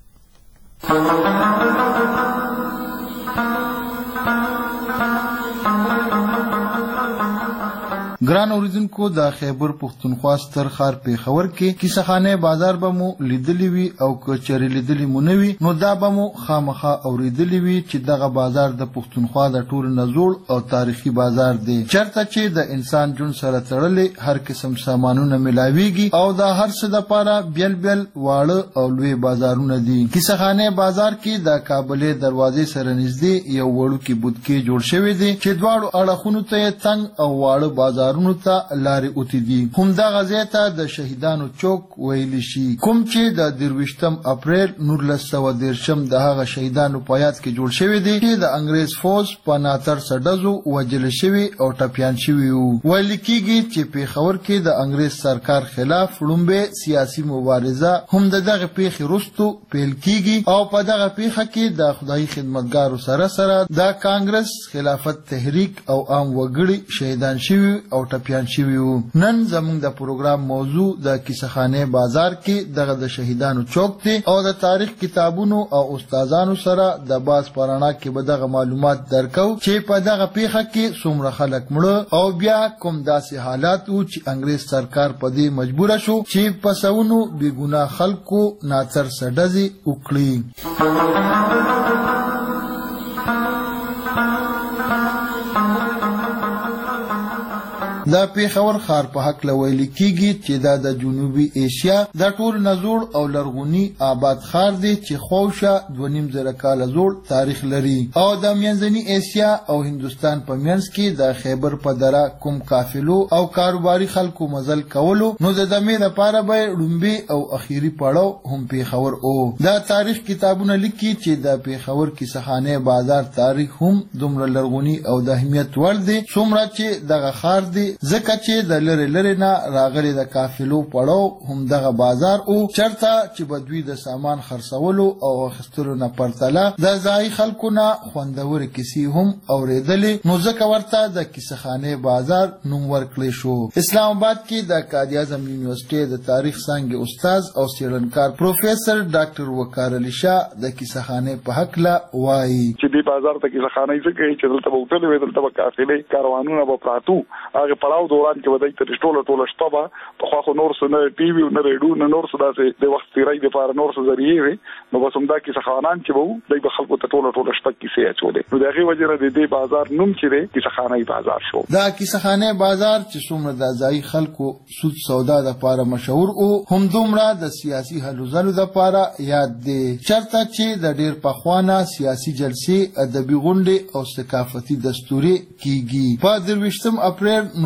ګران اوریدونکو د خیبر پښتونخوا ستر ښار پیښور کې کیسهخانه بازار به مو لیدلی وي او کچري لیدلی مو نه وي، نو دا به مو خامخا اوریدلی وي چې دغه بازار د پښتونخوا د ټول نزول او تاریخي بازار دی، چرته چې د انسان جون سره تړلې هر قسم سامانونه ملاويږي او د هر څه لپاره بیل بیل واړه او لوی بازارونه دي. کیسهخانه بازار کې د کابلې دروازې سره نږدې یو وړوکی بوتکې جوړ شوی دی چې دواړو اړخونو ته تنگ او واړه بازار ته لارې اوتی دي. هم دا غزې ته د شهیدانو چوک ویل شي، کوم چې د درویشتم اپریل نولس سوه دیرشم د هغه شهیدانو په یاد کې جوړ شوی دی چې د انګریز فوج په ناتر سډزو وجل شوی او ټپیان شوی وو. ویل کېږي چې پیښور کې د انګریز سرکار خلاف لومبه سیاسي مبارزه هم د دغه پیښې وروسته پیل کېږي او په دغه پیښه کې د خدای خدمتګارو سره سره د کانګرس خلافت تحریک او عام وګړي شهیدان شوی او ټپیان شوی وو. نن زموږ د پروګرام موضوع د کیسهخانه بازار کې دغه د شهیدانو چوک دی او د تاریخ کتابونو او استادانو سره د باز پرانا کې به دغه معلومات درکو چې په دغه پیښه کې څومره خلک مړه او بیا کوم داسې حالات وو چې انګریز سرکار په دې مجبور شو چې په سونو بې ګناه خلکو ناڅر سډزي وکړي. دا پیښور ښار په حق لویل کېږي چې دا د جنوبي ایشیا د ټول نزول او لرغونی آباد ښار دی چې خوشه دوه نیم زره کاله زوړ تاریخ لري او د منځني ایشیا او هندستان په منځ کې د خیبر په دره کوم قافلو او کاروباري خلکو مزل کولو نو د دمې لپاره به لومبي او اخیری پړاو هم پیښور او دا تاریخ کتابونه لیکي چې د پیښور کیسهخانه بازار تاریخ هم دومره لرغونی او د اهمیت وړ دی څومره چې دغه ښار دی ځکه چې د لری لری نه راغلي د قافلو پړاو هم دغه بازار او چرته چې بدوی د سامان خرڅولو او اخیستلو نه پرتله د ځای خلکو نه خوندور کیسې هم اورېدلې، نو ځکه ورته د کیسهخانه بازار نوم ورکړی شو. اسلام آباد کې د قائد اعظم یونیورسيټي د تاریخ څانګې استاد او څېړنکار پروفیسور ډاکټر وقار علي شاه د کیسهخانه په حق لا وایي چې د بازار ته کیسهخانه یې څنګه چې دلته وکړلې وې دلته قافلې کاروانونه به پراتو هغه پړاو دوران کې ودی تر ټوله ټوله شپه په خو خو نور څه نه ټي وي نه ریډیو نه نور څه داسې د وخت تیرای د پاره نور څه ذریعہ وي، نو بس همدا کې څخانان چې وو دای به خلکو ته ټوله ټوله شپه کې سي اچولې، نو دغه وجه د دې بازار نوم چې دی کیسهخانه بازار شو. دا کیسهخانه بازار چې څومره د ځای خلکو سود سودا د پاره مشهور او هم دومره د سیاسي هلو ځلو د پاره یاد دی، چرته چې د ډیر پخوانه سیاسي جلسې ادبي غونډې او ثقافتي دستوري کیږي. په درویشتم اپریل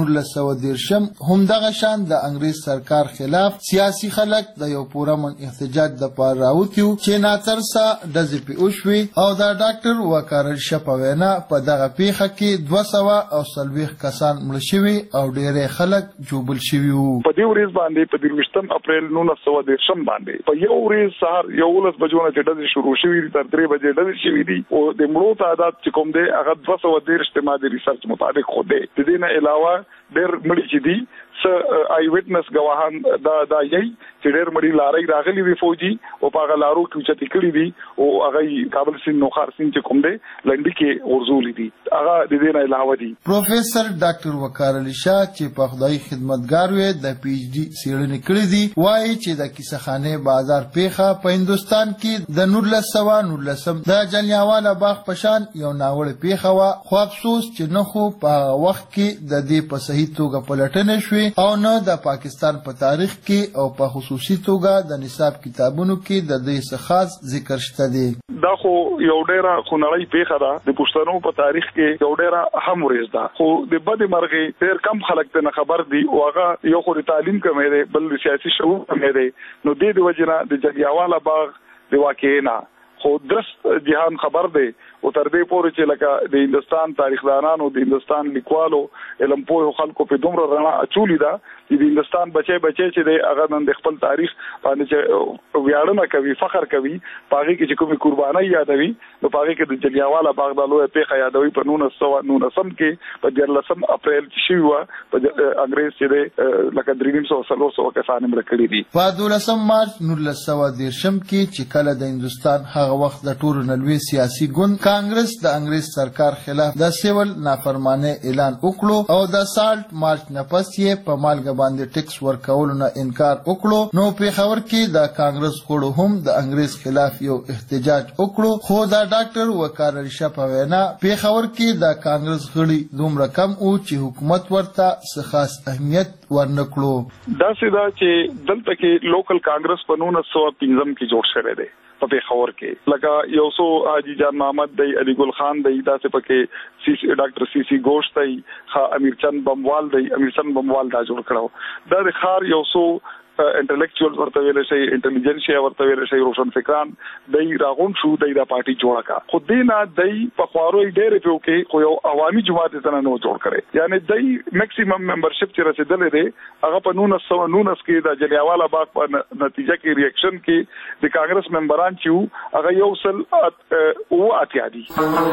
نولس سوه دیرشم همدغه شان د انګریز سرکار خلاف سیاسي خلک د یو پورمن احتجاج د پاره راوتیو چې ناترسه ډزې پې وشوې او د ډاکټر وقار الشاه په وینا په دغه پیښه کې دوه سوه او څلوېښت کسان مړه شوي او ډېری خلک جوبل شوي وو. په دې ورځ باندې په درویشتم اپریل نولس سوه دیرشم باندې په یو ورځ سهار یولس بجو نه چې ډزې شروع شوي دي تر درې بجې ډزې شوي دي او د مړو تعداد چې کوم دی هغه دوه سوه دېرش د ما د ریسرچ مطابق خو دی. د دې نه علاوه ډېر مړي چې دي څه آی وټنس ګواهان دا دا یي چې ډېر مړي لارۍ راغلي وي فوجي او په هغه لارو کې اوچتې کړي دي او هغه کابل سیند نوخار سیند چې کوم دی لنډي کې غورځولي دي. هغه د دې نه علاوه دي. پروفیسر ډاکټر وقار علي شاه چې په خدای خدمتګار وي د پی ایچ ډي څېړنې کړې دي وایي چې د کیسهخانې بازار پیښه په هندوستان کې د نولس سوه نولسم د جلیانواله باغ په شان یو ناوړه پیښه وه خو افسوس چې نه خو په هغه وخت کې د دې په صحیح توګه پلټنه شوې او نه د پاکستان په تاریخ کې او په خصوصي توګه د نصاب کتابونو کې د دې څه خاص ذکر شته دی. دا خو یو ډېره خونړۍ پیښه ده د پښتنو په تاریخ کې یو ډېره اهم ورځ ده خو د بدې مرغې ډېر کم خلک ته خبر دي او هغه یو خو د تعلیم کمی دی بل د سیاسي شعور کمی دی نو دې د وجې نه د جلیانواله باغ د واقعې نه خو درست جهان خبر دی او تر دې پورې چې لکه د هندوستان تاریخدانانو د هندوستان لیکوالو علم پوهو خلکو په دومره رڼا اچولې ده چې د هندوستان بچی بچی چې دی هغه نن د خپل تاریخ باندې چې ویاړنه کوي فخر کوي په هغې کې چې کومې قربانۍ یادوي نو په هغې کې د جلیانواله باغ دا لویه پیښه یادوي په نولس سوه نولسم کې په دیارلسم اپریل چې شوي وه په انګریز چې دی لکه درې نیم سوه څلور سوه کسان یې مړه کړي دي. په دولسم مارچ نولس سوه دیرشم کې چې کله د هندوستان هغه وخت د ټولو نه لوی سیاسي ګوند کانګرس د انګریز سرکار خلاف د سیول نافرمانۍ اعلان وکړو او د سالټ مارچ نه پس یې په مالګه باندې ټیکس ورکولو نه انکار وکړو نو پېښور کې د کانګرس غړو هم د انګریز خلاف یو احتجاج وکړو خو د ډاکټر وقار علي شاه په وینا پېښور کې د کانګرس غړي دومره کم وو چې حکومت ورته څه خاص اهمیت ورنکړو. داسې ده چې دلته کې لوکل کانګرس په نولس سوه پنځم کې جوړ شوی دی په پېښور کې لکه یو څو حاجي جان محمد دی علی ګل خان دی داسې پکې سی سی ډاکټر سی سی ګوش دی امیر چند بموال دی امیر چند بموال دا جوړ کړو دا د ښار یو څو انټلیکچوال ورته ویل شي انټلیجنسیا ورته ویل شي روشن فکران دای راغون شو دای د پارټي جوړه کا خو دینا دای په خوارو ډېر په کې خو یو عوامي جماعت ته نه جوړ کړي یعنی دای میکسیمم ممبرشپ چې رسیدلې دی هغه په نولس سوه نولس کې د جلیانواله باغ په نتیجه کې ریاکشن کې د کانګرس ممبران چې هغه یو سل او اتیا دي.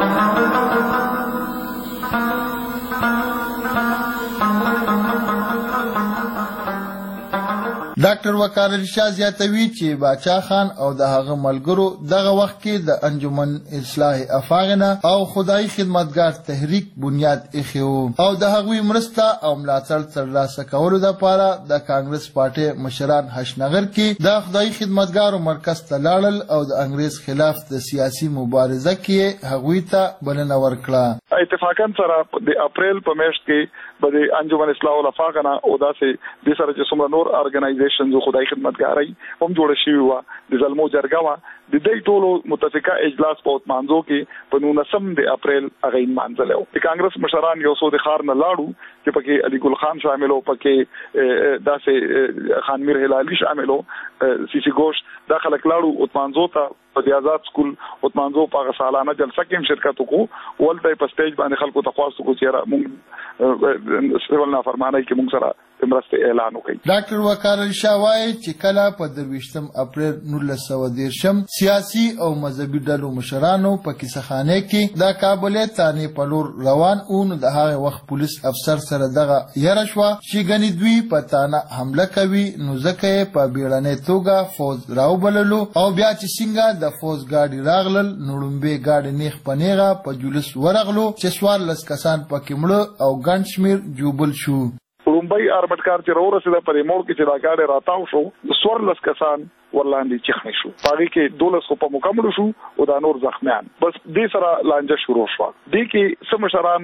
ډاکټر وقار علي شاه زیاتوي چې باچا خان او د هغه ملګرو دغه وخت کې د انجمن اصلاح افاغنه او خدای خدمتګار تحریک بنیاد ایښی و او د هغوی مرسته او ملاتړ ترلاسه کولو دپاره د کانګرس پارټۍ مشران حشنغر کې د خدای خدمتګارو مرکز ته لاړل او د انګریز خلاف د سیاسي مبارزه کې هغوی ته بلنه ورکړه. اتفاقا سره د اپریل په میاشت کې به د انجمن اصلاح الافاغنه او داسې د سره چې څومره نور ارګنایزیشن جو خدای خدمتګارۍ هم جوړه شوې وه د زلمو جرګه وه د دې ټولو متفقه اجلاس په مانځو کې په نولسم د اپریل هغه مانځلی و. د کانګرس مشران یو څو د ښار نه لاړو چې پکې علي ګل خان شامل و پکې داسې خان میر هلالي شامل و سی سی ګوش دا خلک لاړو اتمانځو ته په د آزاد سکول اتمانځو په هغه سالانه جلسه کې هم شرکت وکړو ولته په سټیج باندې خلکو ته خواست وکړو چې موږ سیول نافرمانۍ کې موږ سره د مرستې اعلان وکړي. ډاکټر وقار علي شاه وایي چې کله په درویشتم اپریل نولس سوه دیرشم سیاسي او مذهبي ډلو مشرانو په کیسهخانه کې د کابلې تانې په لور روان وو نو د هغه وخت پولیس افسر سره دغه یره شوه چې ګنې دوی په تانه حمله کوي نو ځکه یې په بیړنۍ توګه فوز راوبللو او بیا چې څنګه د فوز ګاډي راغلل نو لومبې ګاډي نیغ په نیغه په جلوس ورغلو چې څوارلس کسان پکې مړه او ګڼ شمېر جوبل شو. لومبۍ ارمټکار چې راورسېده په دې موړ کې چې دا ګاډی راتاو شو څوارلس کسان ورلاندې چخمې شو په هغې کې دولس خو په مکملو شو او دا نور زخمیان بس دې سره لانجه شروع شوه. دې کې څه مشران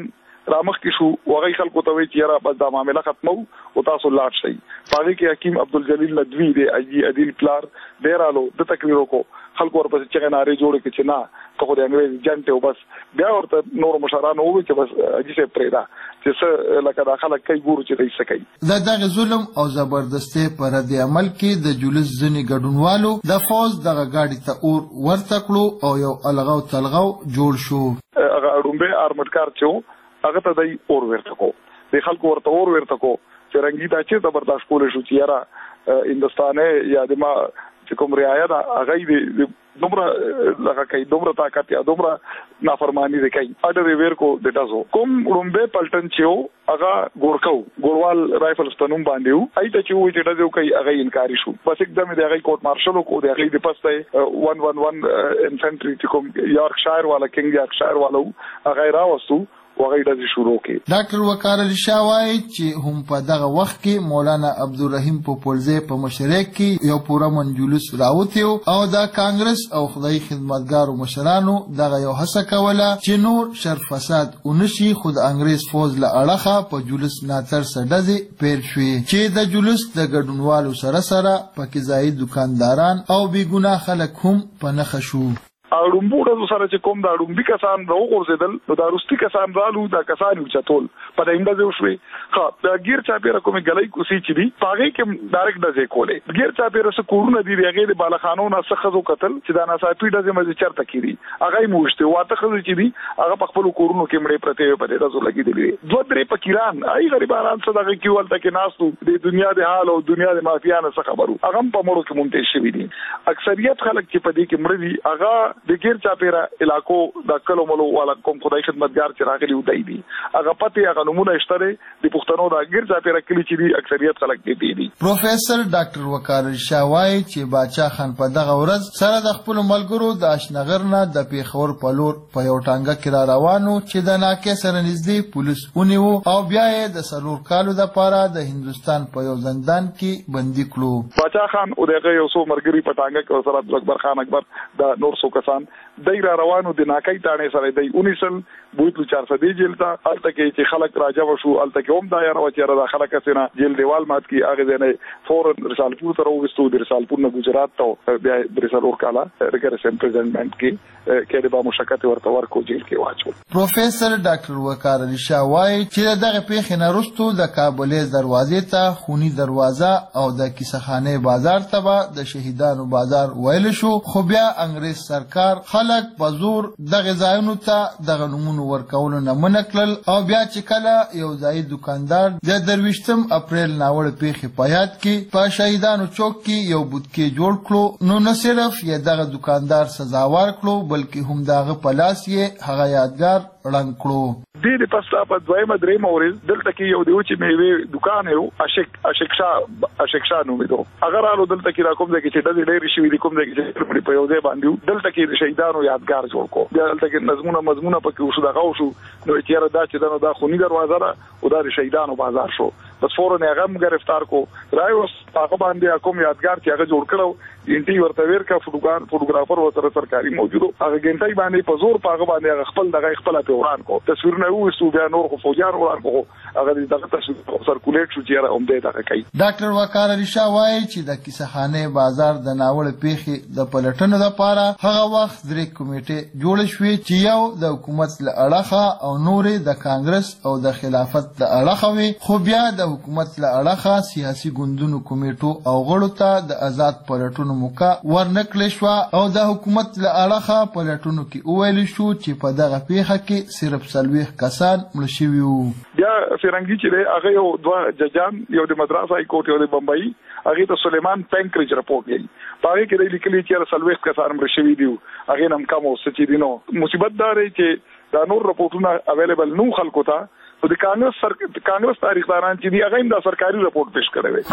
رامخ کې شو وغي خلکو ته وی چې یاره بس دا معاملې ختمو او تاسو لاړ شئ. پاره کې حکیم عبدالجلیل ندوی دی اجي عدیل پلار ډیرالو د تقریرو کو خلکو ورپسې چې نارې جوړې کې چې نه ته خو د انګريز جنټ او بس بیا ورته نور مشرانو وی چې بس اجي سه پرېدا چې څه لکه دا خلک کوي ګورو چې دای سکی دا دغه ظلم او زبردستي پر د عمل کې د جولس ځنی ګډونوالو د فوز دغه گاډي ته اور ورته کړو او یو الغاو تلغاو جوړ شو. هغه اډومبه ارمټکار چې هغه ته دای اور ورته کو د خلکو ورته اور ورته کو چې رنګی دا چې زبردست کول شو چې یاره هندستانه یا د ما چې کوم رعایا دا هغه دې دومره لکه کوي دومره طاقت یا دومره نافرمانی دي کوي اډر ویر کو دټازو کوم رومبه پلټن چې هغه ګورکو ګوروال رائفل ستنوم باندې وو ایته چې وې چې دغه کوي هغه انکاری شو بس एकदम د هغه کوټ مارشل کو د هغه د پسته one one one انفنټری چې کوم یارکشایر والا کینګ یارکشایر والا هغه راوستو وغه د شروع کې. ډاکټر وقار علي شاه وايي چې هم په دغه وخت کې مولانا عبدالرحیم پوپولزی په مشرک کې یو پوره منجلس راوتیو او د کانګرس او خدای خدمتګارو مشرانو دغه یو هڅه کوله چې نور شر فساد ونشي خود انګريز فوز له اړخه په جلوس ناتر سډزي پیل شوې چې د جلوس د ګډونوالو سره سره پکې ځای دکانداران او بی ګناه خلک هم په نخښه شو. اړومبو د سره چې کوم د اړومبي کسان راو ورزیدل نو د روستي کسان رالو د کسان یو چتول په دینده ځو شوي ها د غیر چا پیره کومه غلای کوسي چې دی پاګه کې ډایرکټ د ځې کولې غیر چا پیره سره کورونه دی هغه د بالخانو نه څخه قتل چې دا ناصافي د ځمې چرته کړي هغه موشته واته خزه چې دی هغه په خپل کورونو کې مړې پرته په دې رسول لګي دی دوه درې فقیران ای غریبانان صدقه کیول تک ناسو د دنیا د حال او دنیا د مافیانو څخه خبرو هغه په مړو کې مونږ شوی دي اکثریت خلک چې په دې کې مړ دي هغه د غیر چا پیره علاقو د کلو ملو والا کوم خدای خدمتګار چې راغلي ودی دي هغه پته هغه نمونه اشتره د پښتنو د غیر چا پیره کلی چې دي اکثریت خلک دي دي. پروفیسور ډاکټر وقار شاه وايي چې باچا خان په دغه ورځ سره د خپل ملګرو د اشنغرنه د پیښور په لور په یو ټانګه کې را روانو چې د ناکې سره نږدې پولیس ونیو او بیا یې د سلور کالو د پاره د هندستان په یو زندان کې بندي کړو. باچا خان او دغه یو څو مرګري په ټانګه کې سره اکبر خان اکبر د نور څو کسان دای را روانو د ناکای تانه سره دی اونیسل بوتلو چار سو دی جیل تا الته کې چې خلک راځو شو الته کې هم دا یاره و چې را خلک سينه جیل دیوال مات کی هغه نه فورن رسالپور ته وروستو د رسالپور نه گجرات ته بیا د رسالور کالا ریګریشن پریزنټمنت کې کې د با مشکات ورته ورکو جیل کې واچو. پروفیسور ډاکټر وقار علي شاه وايي چې دغه پیښې نه وروسته د کابلې دروازې ته خونی دروازه او د کیسخانه بازار ته د شهیدانو بازار ویل شو خو بیا انګريز سرکار خلک په زور دغه ځایونو ته دغه نمونه ورکول نه منکل او بیا چې کله یو ځای دکاندار د درويشتم اپریل ناوړ پیښې په یاد کې په شهیدانو چوک کې یو بوتکې جوړ کړو نو نه صرف یې دغه دکاندار سزاوار کړو بلکې هم دغه پلاس یې هغه یادګار رنګ کړو. دې د پستا په دویمه درې مورز دلته کې یو دیو چې میوه دکان یو اشک اشکشا اشکشا نو میدو اگر الو دلته کې را کوم ځای کې د ډېر شي د کوم ځای کې په یو ځای باندې دلته کې د شهیدانو یادګار جوړ کو دلته کې نظمونه مضمونه پکې وشو دغه وشو نو چې را دا چې دا خونی دروازه را او د شهیدانو بازار شو بس فورن هغه گرفتار کو رايوس هغه باندې کوم یادګار چې هغه جوړ کړو انټي ورته ورکا فوټوګرافر فوټوګرافر وسره سرکاري موجودو هغه ګنټي باندې په زور پاغه باندې خپل دغه خپل په وران کو تصویرونه وو سو بیا نور خو فوجار وران کو هغه دغه تصویر سرکولیټ شو چې را هم دې دغه کوي. ډاکټر وقار علي شاه وايي چې د کیسخانه بازار د ناوړ پیښې د پلټنو لپاره هغه وخت درې کمیټې جوړ شوې چې یو د حکومت له اړخه او نورې د کانګرس او د خلافت له اړخه وي خو بیا د حکومت له اړخه سیاسي ګوندونو کمیټو او غړو ته د آزاد پلټنو موقع ورنکړل شو او د حکومت له اړخه پلټنو کې وویل شو چې په دغه پیښه کې صرف سلويخ کسان مړ شوي وو. بیا فرنګي چې هغه یو دوه ججان یو د مدراس های کورټ یو د بمبئی هغه ته سلیمان پینکریج رپورټ دی پاره کې لیکلي چې سلويخ کسان مړ شوي دي هغه نم کوم څه چې دینو مصیبت دار چې دا نور رپورټونه اویلیبل نو خلکو ته د کانګرس سر کانګرس تاریخداران چې دی هغه هم دا سرکاري رپورټ پیش کړی وي.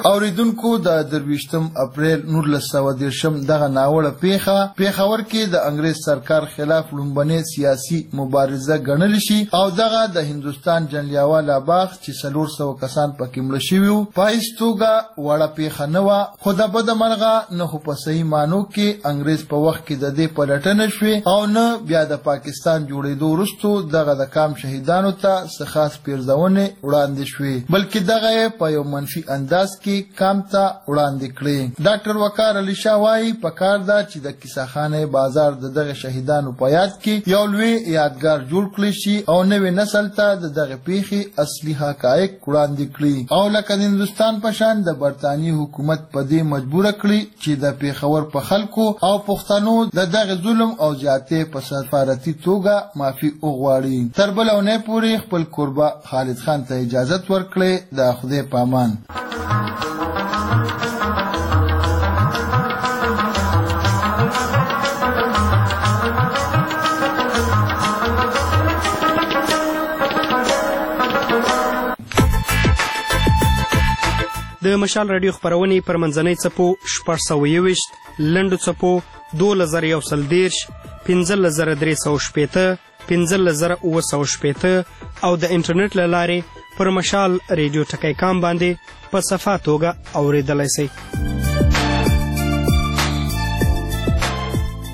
اوریدونکو د درویشتم اپریل نولس سوه دېرشم دغه ناوړه پیښه پیښور کې د انګریز سرکار خلاف لومبنۍ سیاسي مبارزه ګڼل شي او دغه د هندوستان جنګیاواله باغ چې څلور سوه کسان پکې مړه شوي وو په هیڅ توګه وړه پیښه نه وه خو د بده مرغه نه خو په صحیح معنو کې انګریز په وخت کې د دې پلټنه شوې او نه بیا د پاکستان جوړېدو وروستو دغه د کام شهیدانو ته څه خاص پیرزونې وړاندې شوې بلکې دغه یې په یو منفي انداز کې کام ته وړاندې کړې ډاکټر وقار علي شاه وایي پکار ده چې د کیسهخانې بازار د دغه شهیدانو په یاد کې یو لوی یادګار جوړ کړی شي او نوې نسل ته د دغه پیښې اصلي حقایق وړاندې کړي او لکه د هندوستان په شان د برطانیې حکومت په دې مجبوره کړي چې د پیښور په خلکو او پښتنو د دغه ظلم او زیاتې په سفارتي توګه معافي وغواړي تر بله اونۍ پورې خپل کوربه خالد خان ته اجازت ورکړئ د خدای په امان د مشال رادیو خپرونې پر منځنۍ څپو شپږ سوه یوویشت لنډو څپو دولس زره یو سل دېرش پنځلس زره درې سوه شپېته پنځلس زره اووه سوه شپېته او د انټرنیټ له لارې پر مشال رادیو ټکی کام باندې په صفا توګه اورېدلی سئ